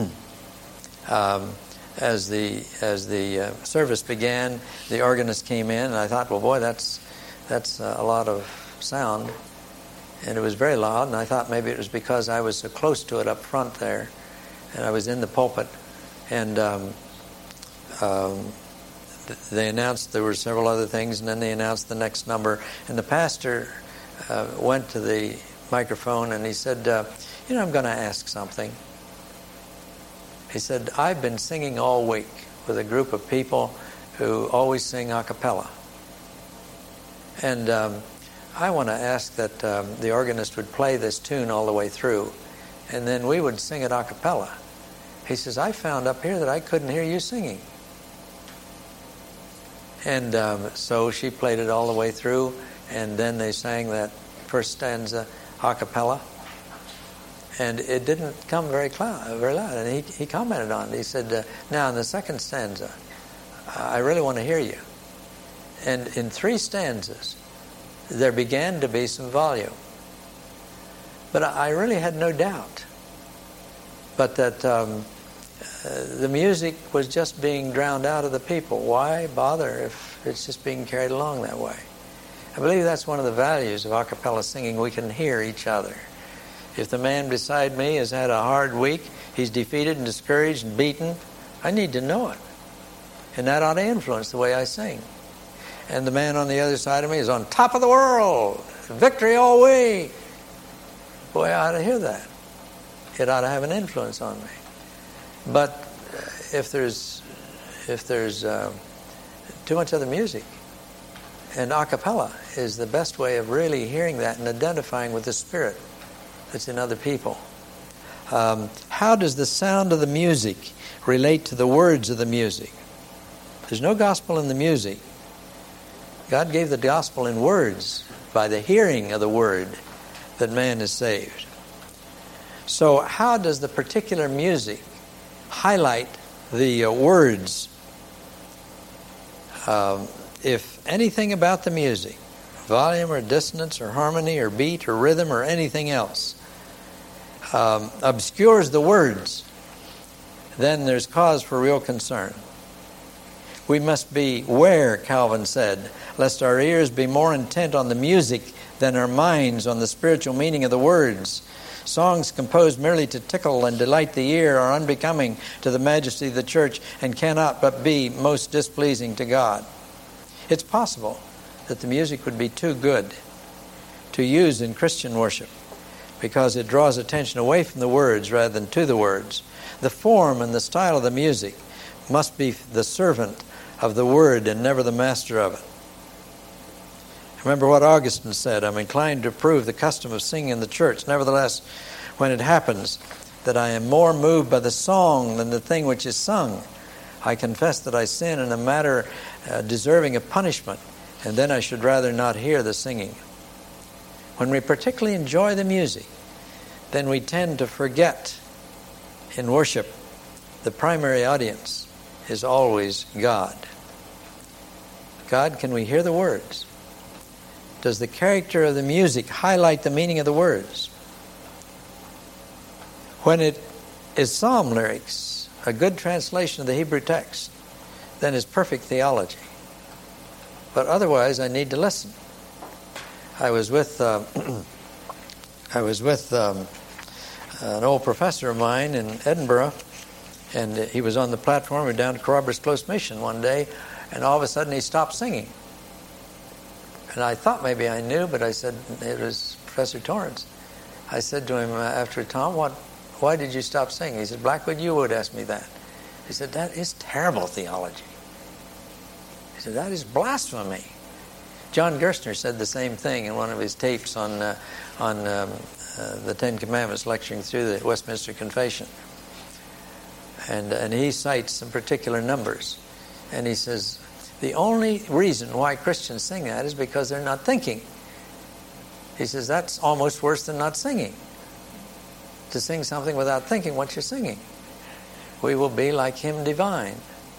as the service began, the organist came in, and I thought, well, boy, that's a lot of sound, and it was very loud. And I thought maybe it was because I was so close to it up front there, and I was in the pulpit, and they announced there were several other things, and then they announced the next number, and the pastor went to the microphone and he said, I'm going to ask something. He said, I've been singing all week with a group of people who always sing a cappella. And I want to ask that the organist would play this tune all the way through, and then we would sing it a cappella. He says, I found up here that I couldn't hear you singing. And so she played it all the way through, and then they sang that first stanza a cappella. And it didn't come very loud. And he commented on it. He said, now in the second stanza, I really want to hear you. And in 3 stanzas, there began to be some volume. But I really had no doubt but that the music was just being drowned out of the people. Why bother if it's just being carried along that way? I believe that's one of the values of a cappella singing. We can hear each other. If the man beside me has had a hard week, he's defeated and discouraged and beaten, I need to know it. And that ought to influence the way I sing. And the man on the other side of me is on top of the world. Victory all way. Boy, I ought to hear that. It ought to have an influence on me. But if there's too much other music, and a cappella is the best way of really hearing that and identifying with the Spirit that's in other people. How does the sound of the music relate to the words of the music? There's no gospel in the music. God gave the gospel in words, by the hearing of the word that man is saved. So how does the particular music highlight the words? If anything about the music, volume or dissonance or harmony or beat or rhythm or anything else, obscures the words, then there's cause for real concern. We must beware, Calvin said, lest our ears be more intent on the music than our minds on the spiritual meaning of the words. Songs composed merely to tickle and delight the ear are unbecoming to the majesty of the church and cannot but be most displeasing to God. It's possible that the music would be too good to use in Christian worship because it draws attention away from the words rather than to the words. The form and the style of the music must be the servant of the word and never the master of it. Remember what Augustine said, I'm inclined to approve the custom of singing in the church. Nevertheless, when it happens that I am more moved by the song than the thing which is sung, I confess that I sin in a matter deserving of punishment, and then I should rather not hear the singing. When we particularly enjoy the music, then we tend to forget in worship the primary audience is always God. God, can we hear the words? Does the character of the music highlight the meaning of the words? When it is psalm lyrics, a good translation of the Hebrew text, then it's perfect theology. But otherwise, I need to listen. I was with an old professor of mine in Edinburgh, and he was on the platform. We were down at Corroborees Close Mission one day, and all of a sudden he stopped singing. And I thought maybe I knew, but I said, it was Professor Torrance. I said to him after, Tom, why did you stop singing? He said, Blackwood, you would ask me that. He said, that is terrible theology. He said, that is blasphemy. John Gerstner said the same thing in one of his tapes on the Ten Commandments, lecturing through the Westminster Confession. And he cites some particular numbers. And he says, the only reason why Christians sing that is because they're not thinking. He says, that's almost worse than not singing. To sing something without thinking what you're singing. We will be like him divine.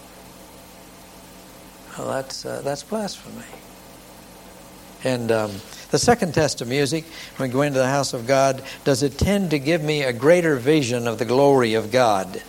Well, that's blasphemy. And the second test of music, when we go into the house of God, does it tend to give me a greater vision of the glory of God?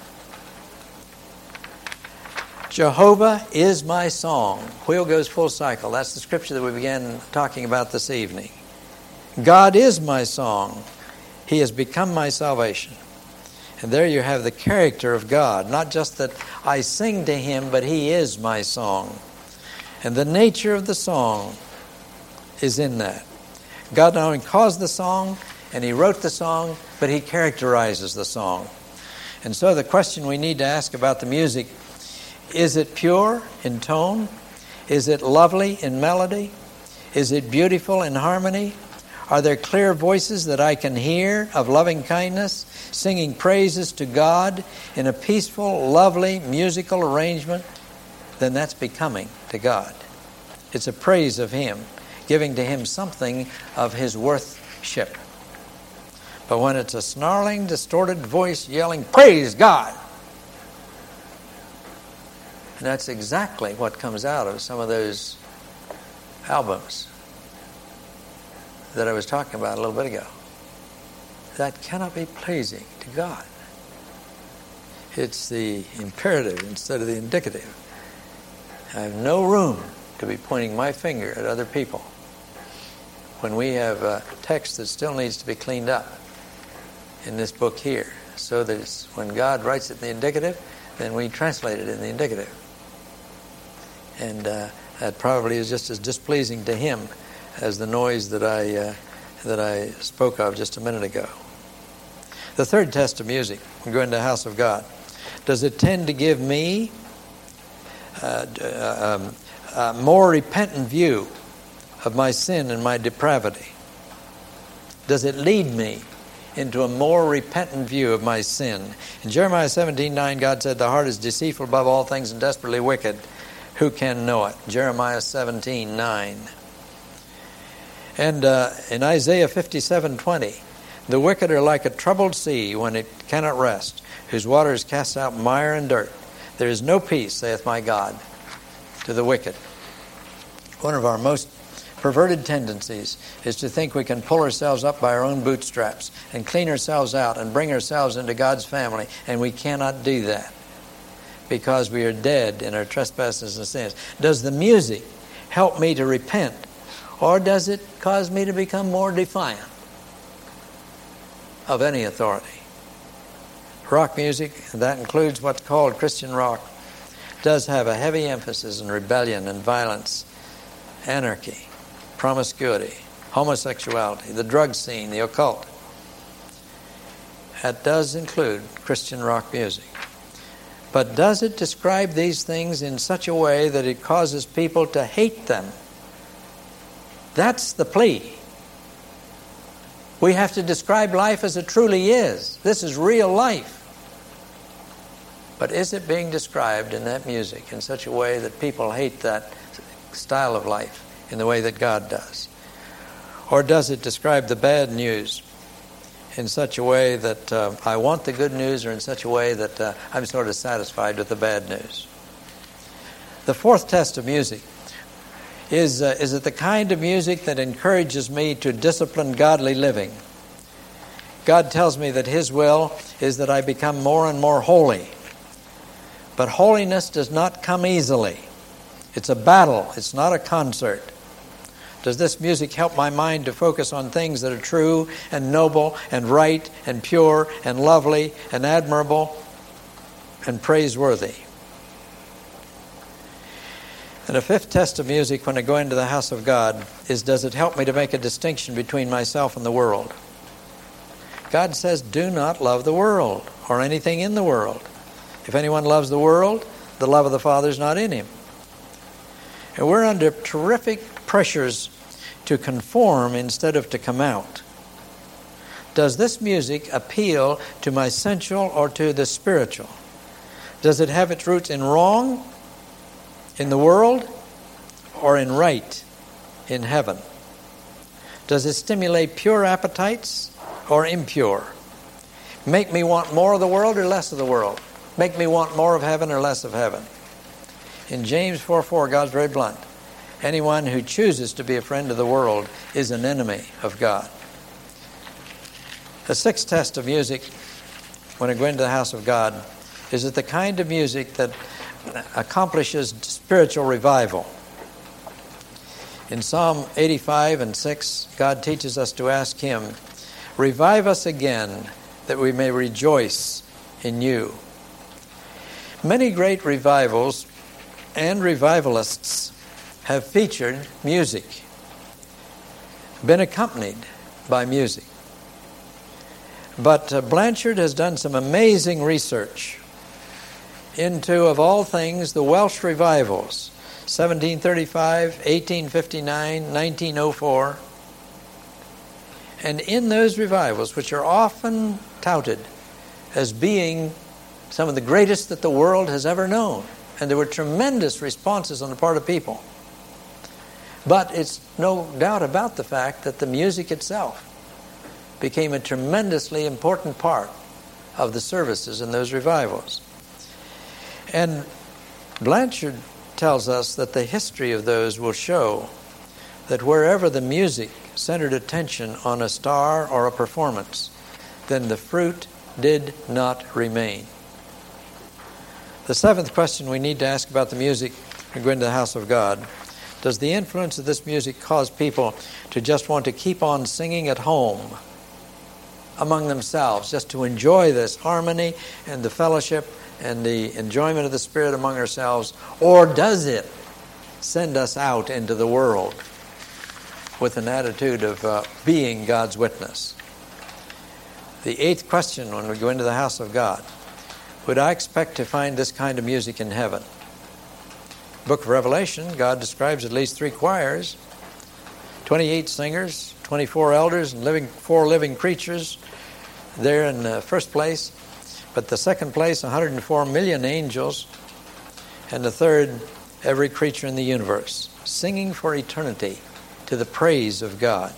Jehovah is my song. Wheel goes full cycle. That's the scripture that we began talking about this evening. God is my song. He has become my salvation. And there you have the character of God. Not just that I sing to Him, but He is my song. And the nature of the song is in that. God not only caused the song, and He wrote the song, but He characterizes the song. And so the question we need to ask about the music, is it pure in tone? Is it lovely in melody? Is it beautiful in harmony? Are there clear voices that I can hear of loving kindness, singing praises to God in a peaceful, lovely, musical arrangement? Then that's becoming to God. It's a praise of Him, giving to Him something of His worthship. But when it's a snarling, distorted voice yelling, praise God! And that's exactly what comes out of some of those albums that I was talking about a little bit ago. That cannot be pleasing to God. It's the imperative instead of the indicative. I have no room to be pointing my finger at other people when we have a text that still needs to be cleaned up in this book here, so that it's, when God writes it in the indicative, then we translate it in the indicative. And that probably is just as displeasing to Him as the noise that I spoke of just a minute ago. The third test of music, we go into the house of God. Does it tend to give me a more repentant view of my sin and my depravity? Does it lead me into a more repentant view of my sin? In Jeremiah 17:9, God said, the heart is deceitful above all things and desperately wicked. Who can know it? Jeremiah 17:9. And in Isaiah 57:20, the wicked are like a troubled sea when it cannot rest, whose waters cast out mire and dirt. There is no peace, saith my God, to the wicked. One of our most perverted tendencies is to think we can pull ourselves up by our own bootstraps and clean ourselves out and bring ourselves into God's family, and we cannot do that because we are dead in our trespasses and sins. Does the music help me to repent, or does it cause me to become more defiant of any authority? Rock music, and that includes what's called Christian rock, does have a heavy emphasis on rebellion and violence, anarchy, promiscuity, homosexuality, the drug scene, the occult. That does include Christian rock music. But does it describe these things in such a way that it causes people to hate them? That's the plea. We have to describe life as it truly is. This is real life. But is it being described in that music in such a way that people hate that style of life in the way that God does? Or does it describe the bad news in such a way that I want the good news, or in such a way that I'm sort of satisfied with the bad news? The fourth test of music is it the kind of music that encourages me to discipline godly living? God tells me that His will is that I become more and more holy. But holiness does not come easily. It's a battle. It's not a concert. Does this music help my mind to focus on things that are true and noble and right and pure and lovely and admirable and praiseworthy? And a fifth test of music when I go into the house of God is, does it help me to make a distinction between myself and the world? God says, do not love the world or anything in the world. If anyone loves the world, the love of the Father is not in him. And we're under terrific pressures to conform instead of to come out. Does this music appeal to my sensual or to the spiritual? Does it have its roots in wrong, in the world, or in right, in heaven? Does it stimulate pure appetites or impure? Make me want more of the world or less of the world? Make me want more of heaven or less of heaven? In James 4:4, God's very blunt. Anyone who chooses to be a friend of the world is an enemy of God. The sixth test of music when I go into the house of God is it the kind of music that accomplishes spiritual revival. In Psalm 85:6, God teaches us to ask Him, revive us again that we may rejoice in you. Many great revivals and revivalists have featured music, been accompanied by music. But Blanchard has done some amazing research into, of all things, the Welsh revivals, 1735, 1859, 1904. And in those revivals, which are often touted as being some of the greatest that the world has ever known, and there were tremendous responses on the part of people. But it's no doubt about the fact that the music itself became a tremendously important part of the services in those revivals. And Blanchard tells us that the history of those will show that wherever the music centered attention on a star or a performance, then the fruit did not remain. The seventh question we need to ask about the music when we go into the house of God: does the influence of this music cause people to just want to keep on singing at home among themselves, just to enjoy this harmony and the fellowship and the enjoyment of the Spirit among ourselves? Or does it send us out into the world with an attitude of being God's witness? The eighth question when we go into the house of God: would I expect to find this kind of music in heaven? Book of Revelation, God describes at least 3 choirs, 28 singers, 24 elders, and 4 living creatures there in the first place. But the second place, 104 million angels. And the third, every creature in the universe, singing for eternity to the praise of God.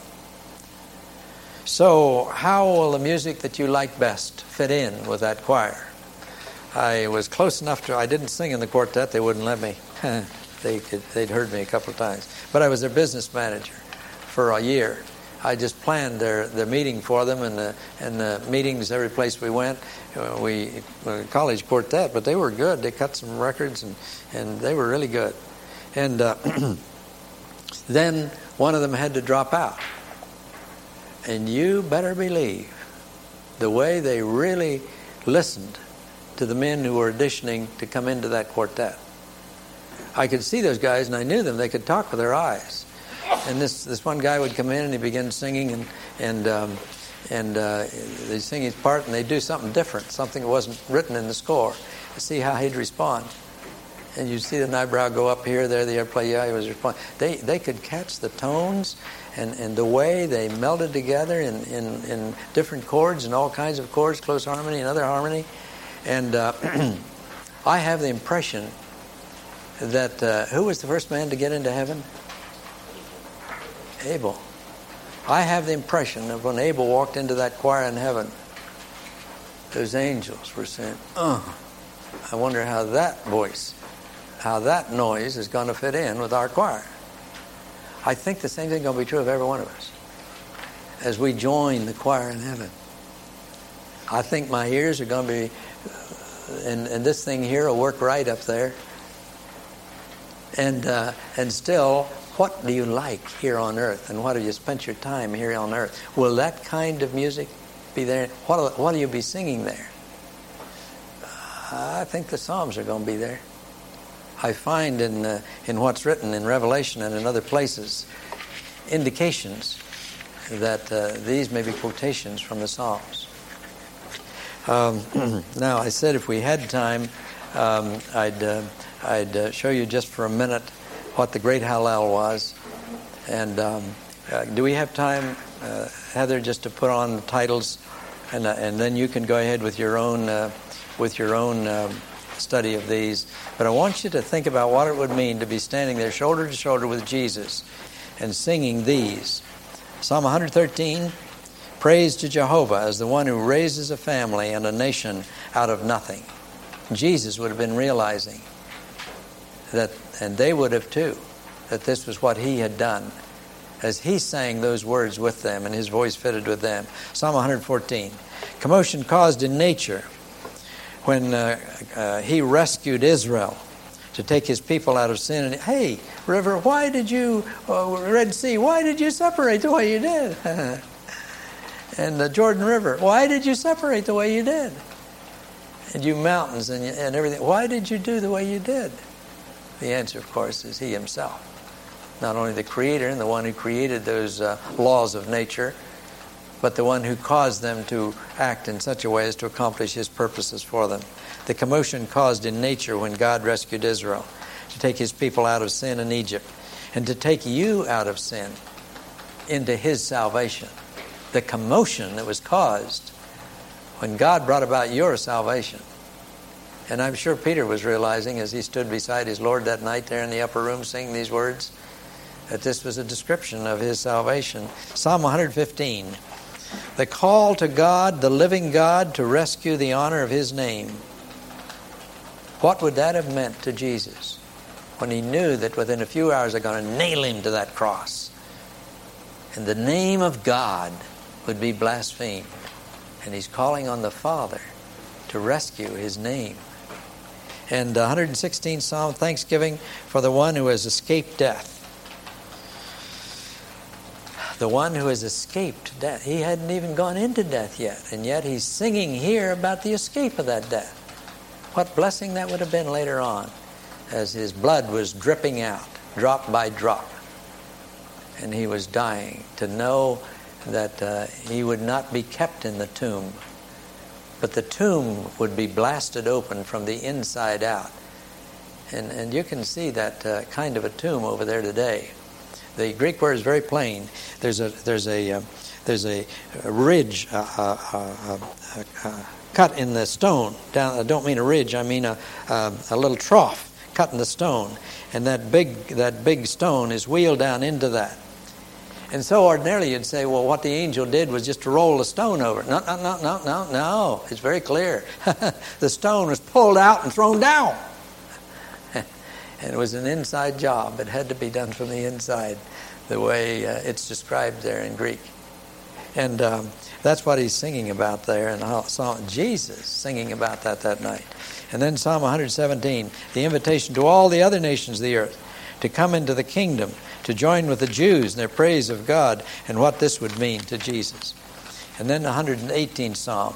So how will the music that you like best fit in with that choir? I was close enough to, I didn't sing in the quartet, they wouldn't let me. They'd heard me a couple of times. But I was their business manager for a year. I just planned their meeting for them, and the meetings every place we went. We were a college quartet, but they were good. They cut some records, and they were really good. And then one of them had to drop out. And you better believe the way they really listened to the men who were auditioning to come into that quartet. I could see those guys, and I knew them. They could talk with their eyes. And this one guy would come in, and he'd begin singing, and they'd sing his part, and they'd do something different, something that wasn't written in the score, to see how he'd respond. And you'd see the eyebrow go up here, there, the other play. Yeah, he was responding. They could catch the tones and the way they melded together in different chords and all kinds of chords, close harmony and other harmony. And I have the impression that who was the first man to get into heaven? Abel. I have the impression that when Abel walked into that choir in heaven, those angels were saying, I wonder how that voice how that noise is going to fit in with our choir. I think the same thing is going to be true of every one of us as we join the choir in heaven. I think my ears are going to be, and this thing here will work right up there. And still, what do you like here on earth? And what have you spent your time here on earth? Will that kind of music be there? What will you be singing there? I think the Psalms are going to be there. I find in what's written in Revelation and in other places indications that these may be quotations from the Psalms. Now, I said if we had time, I'd show you just for a minute what the Great Hallel was. And do we have time, Heather, just to put on the titles, and then you can go ahead with your own study of these. But I want you to think about what it would mean to be standing there shoulder to shoulder with Jesus and singing these. Psalm 113, praise to Jehovah as the one who raises a family and a nation out of nothing. Jesus would have been realizing that, and they would have too, that this was what he had done as he sang those words with them and his voice fitted with them. Psalm 114, commotion caused in nature when he rescued Israel to take his people out of sin. And, hey, river, why did you, Red Sea, why did you separate the way you did? And the Jordan River, why did you separate the way you did? And you mountains and everything, why did you do the way you did? The answer, of course, is he himself. Not only the creator and the one who created those laws of nature, but the one who caused them to act in such a way as to accomplish his purposes for them. The commotion caused in nature when God rescued Israel to take his people out of sin in Egypt and to take you out of sin into his salvation. The commotion that was caused when God brought about your salvation. And I'm sure Peter was realizing as he stood beside his Lord that night there in the upper room singing these words that this was a description of his salvation. Psalm 115. The call to God, the living God, to rescue the honor of his name. What would that have meant to Jesus when he knew that within a few hours they're going to nail him to that cross? And the name of God would be blasphemed. And he's calling on the Father to rescue his name. And 116th Psalm, thanksgiving for the one who has escaped death. The one who has escaped death. He hadn't even gone into death yet. And yet he's singing here about the escape of that death. What blessing that would have been later on as his blood was dripping out, drop by drop. And he was dying, to know that he would not be kept in the tomb. But the tomb would be blasted open from the inside out. And you can see that kind of a tomb over there today. The Greek word is very plain. There's a ridge cut in the stone. Down, I don't mean a ridge. I mean a little trough cut in the stone, and that big stone is wheeled down into that. And so ordinarily you'd say, well, what the angel did was just to roll the stone over. No. It's very clear. The stone was pulled out and thrown down. And it was an inside job. It had to be done from the inside, the way it's described there in Greek. And that's what he's singing about there. And Jesus singing about that night. And then Psalm 117, the invitation to all the other nations of the earth to come into the kingdom, to join with the Jews in their praise of God and what this would mean to Jesus. And then the 118th Psalm.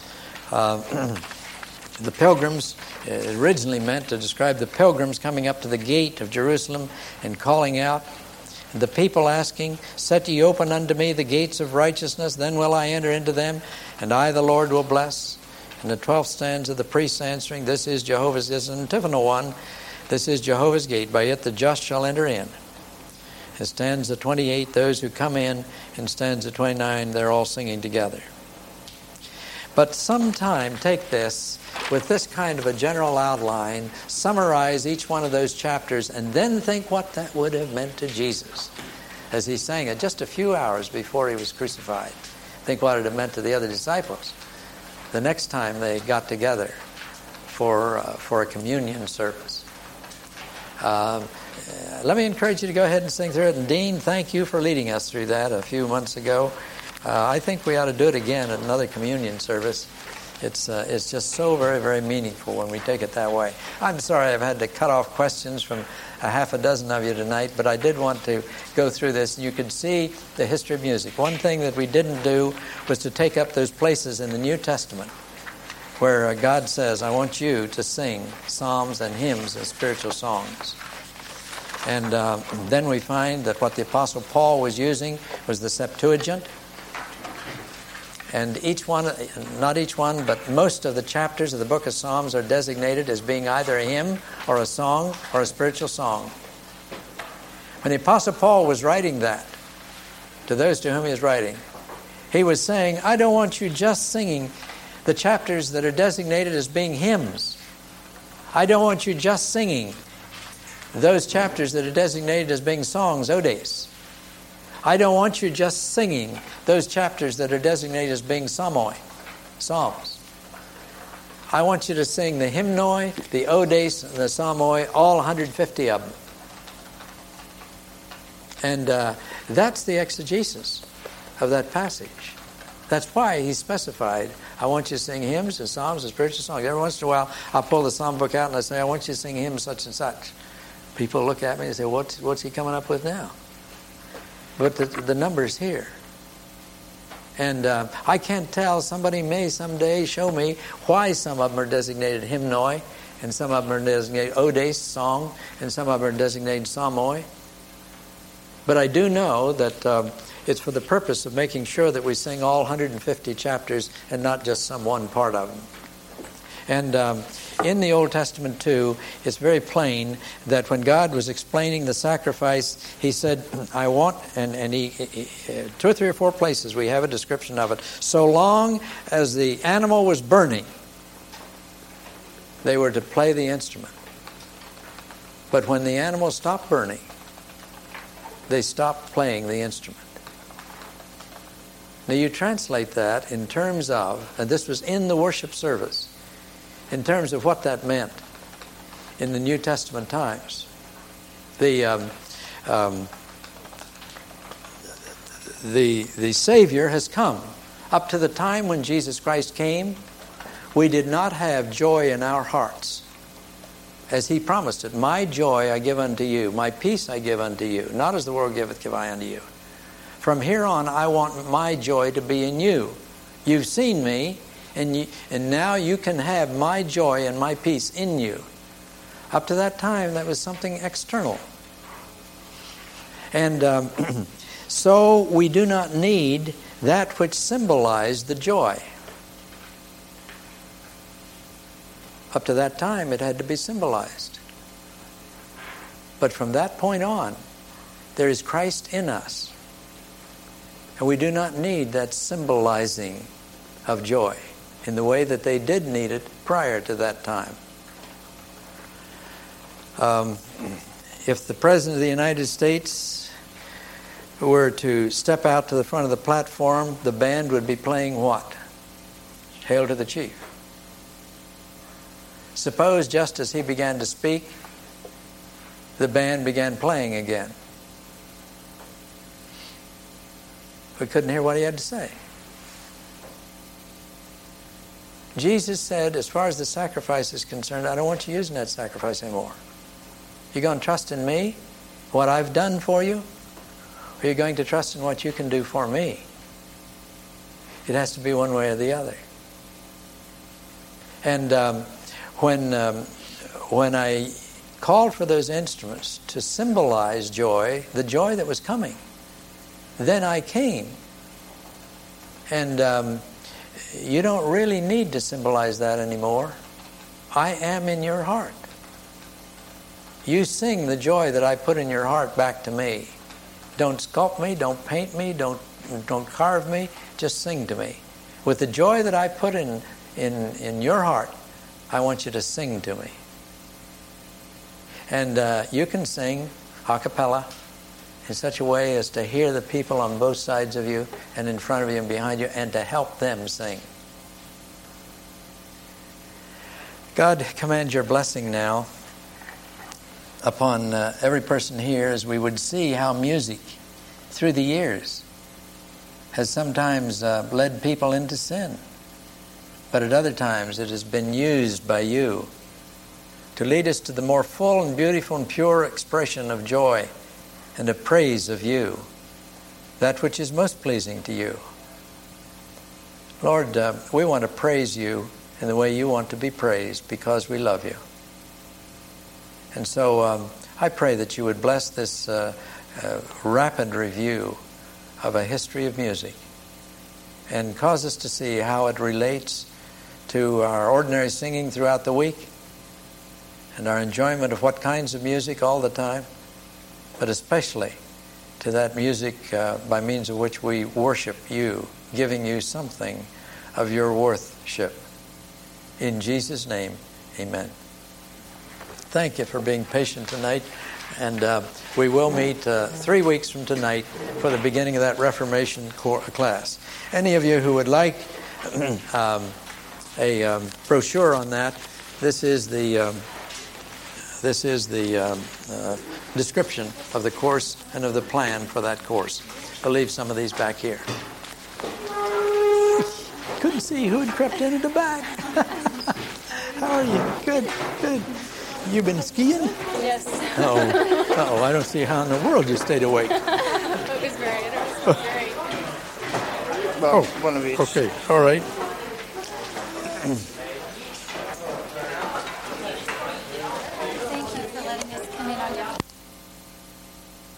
The pilgrims, originally meant to describe the pilgrims coming up to the gate of Jerusalem and calling out. And the people asking, set ye open unto me the gates of righteousness, then will I enter into them, and I the Lord will bless. And the 12th stanza, the priests answering, this is Jehovah's, this is an antiphonal one, this is Jehovah's gate, by it the just shall enter in. And stanza 28, those who come in, and stanza 29, they're all singing together. But sometime take this with this kind of a general outline, summarize each one of those chapters, and then think what that would have meant to Jesus as he sang it just a few hours before he was crucified. Think what it had meant to the other disciples the next time they got together for a communion service. Let me encourage you to go ahead and sing through it. And Dean, thank you for leading us through that a few months ago. I think we ought to do it again at another communion service. It's just so very, very meaningful when we take it that way. I'm sorry I've had to cut off questions from a half a dozen of you tonight, but I did want to go through this. You could see the history of music. One thing that we didn't do was to take up those places in the New Testament where God says, I want you to sing psalms and hymns and spiritual songs. And then we find that what the Apostle Paul was using was the Septuagint. And each one, not each one, but most of the chapters of the book of Psalms are designated as being either a hymn or a song or a spiritual song. When the Apostle Paul was writing that to those to whom he was writing, he was saying, I don't want you just singing the chapters that are designated as being hymns. I don't want you just singing those chapters that are designated as being songs, odes. I don't want you just singing those chapters that are designated as being psalmoi, psalms. I want you to sing the hymnoi, the odes, and the psalmoi, all 150 of them. And that's the exegesis of that passage. That's why he specified, I want you to sing hymns and psalms and spiritual songs. Every once in a while, I'll pull the psalm book out and I say, I want you to sing hymns such and such. People look at me and say, what's he coming up with now? But the number's here. And I can't tell. Somebody may someday show me why some of them are designated hymnoi, and some of them are designated odes, song, and some of them are designated psalmoi. But I do know that it's for the purpose of making sure that we sing all 150 chapters and not just some one part of them. And in the Old Testament, too, it's very plain that when God was explaining the sacrifice, he said, I want, and he 2 or 3 or 4 places we have a description of it. So long as the animal was burning, they were to play the instrument. But when the animal stopped burning, they stopped playing the instrument. Now you translate that in terms of, and this was in the worship service, in terms of what that meant in the New Testament times. The Savior has come. Up to the time when Jesus Christ came, we did not have joy in our hearts. As he promised it, my joy I give unto you, my peace I give unto you, not as the world giveth give I unto you. From here on, I want my joy to be in you. You've seen me, and now you can have my joy and my peace in you. Up to that time, that was something external. And so we do not need that which symbolized the joy. Up to that time, it had to be symbolized. But from that point on, there is Christ in us. And we do not need that symbolizing of joy in the way that they did need it prior to that time. If the President of the United States were to step out to the front of the platform, the band would be playing what? Hail to the Chief. Suppose just as he began to speak, the band began playing again. We couldn't hear what he had to say. Jesus said, as far as the sacrifice is concerned, I don't want you using that sacrifice anymore. You're going to trust in me, what I've done for you, or you're going to trust in what you can do for me? It has to be one way or the other. And when I called for those instruments to symbolize joy, the joy that was coming, then I came. And you don't really need to symbolize that anymore. I am in your heart. You sing the joy that I put in your heart back to me. Don't sculpt me, don't paint me, don't carve me, just sing to me. With the joy that I put in your heart, I want you to sing to me. And you can sing a cappella in such a way as to hear the people on both sides of you and in front of you and behind you, and to help them sing. God commands your blessing now. upon every person here as we would see how music through the years has sometimes led people into sin, but at other times it has been used by you to lead us to the more full and beautiful and pure expression of joy and of praise of you, that which is most pleasing to you. Lord, we want to praise you in the way you want to be praised because we love you. And so I pray that you would bless this rapid review of a history of music and cause us to see how it relates to our ordinary singing throughout the week and our enjoyment of what kinds of music all the time, but especially to that music by means of which we worship you, giving you something of your worship. In Jesus' name, amen. Thank you for being patient tonight, and we will meet 3 weeks from tonight for the beginning of that Reformation class. Any of you who would like a brochure on that, this is the description of the course and of the plan for that course. I'll leave some of these back here. Couldn't see who had crept in at the back. How are you? Good, good. You been skiing? Yes. Oh, I don't see how in the world you stayed awake. It was very interesting. Great. Well, one of each. Okay, all right.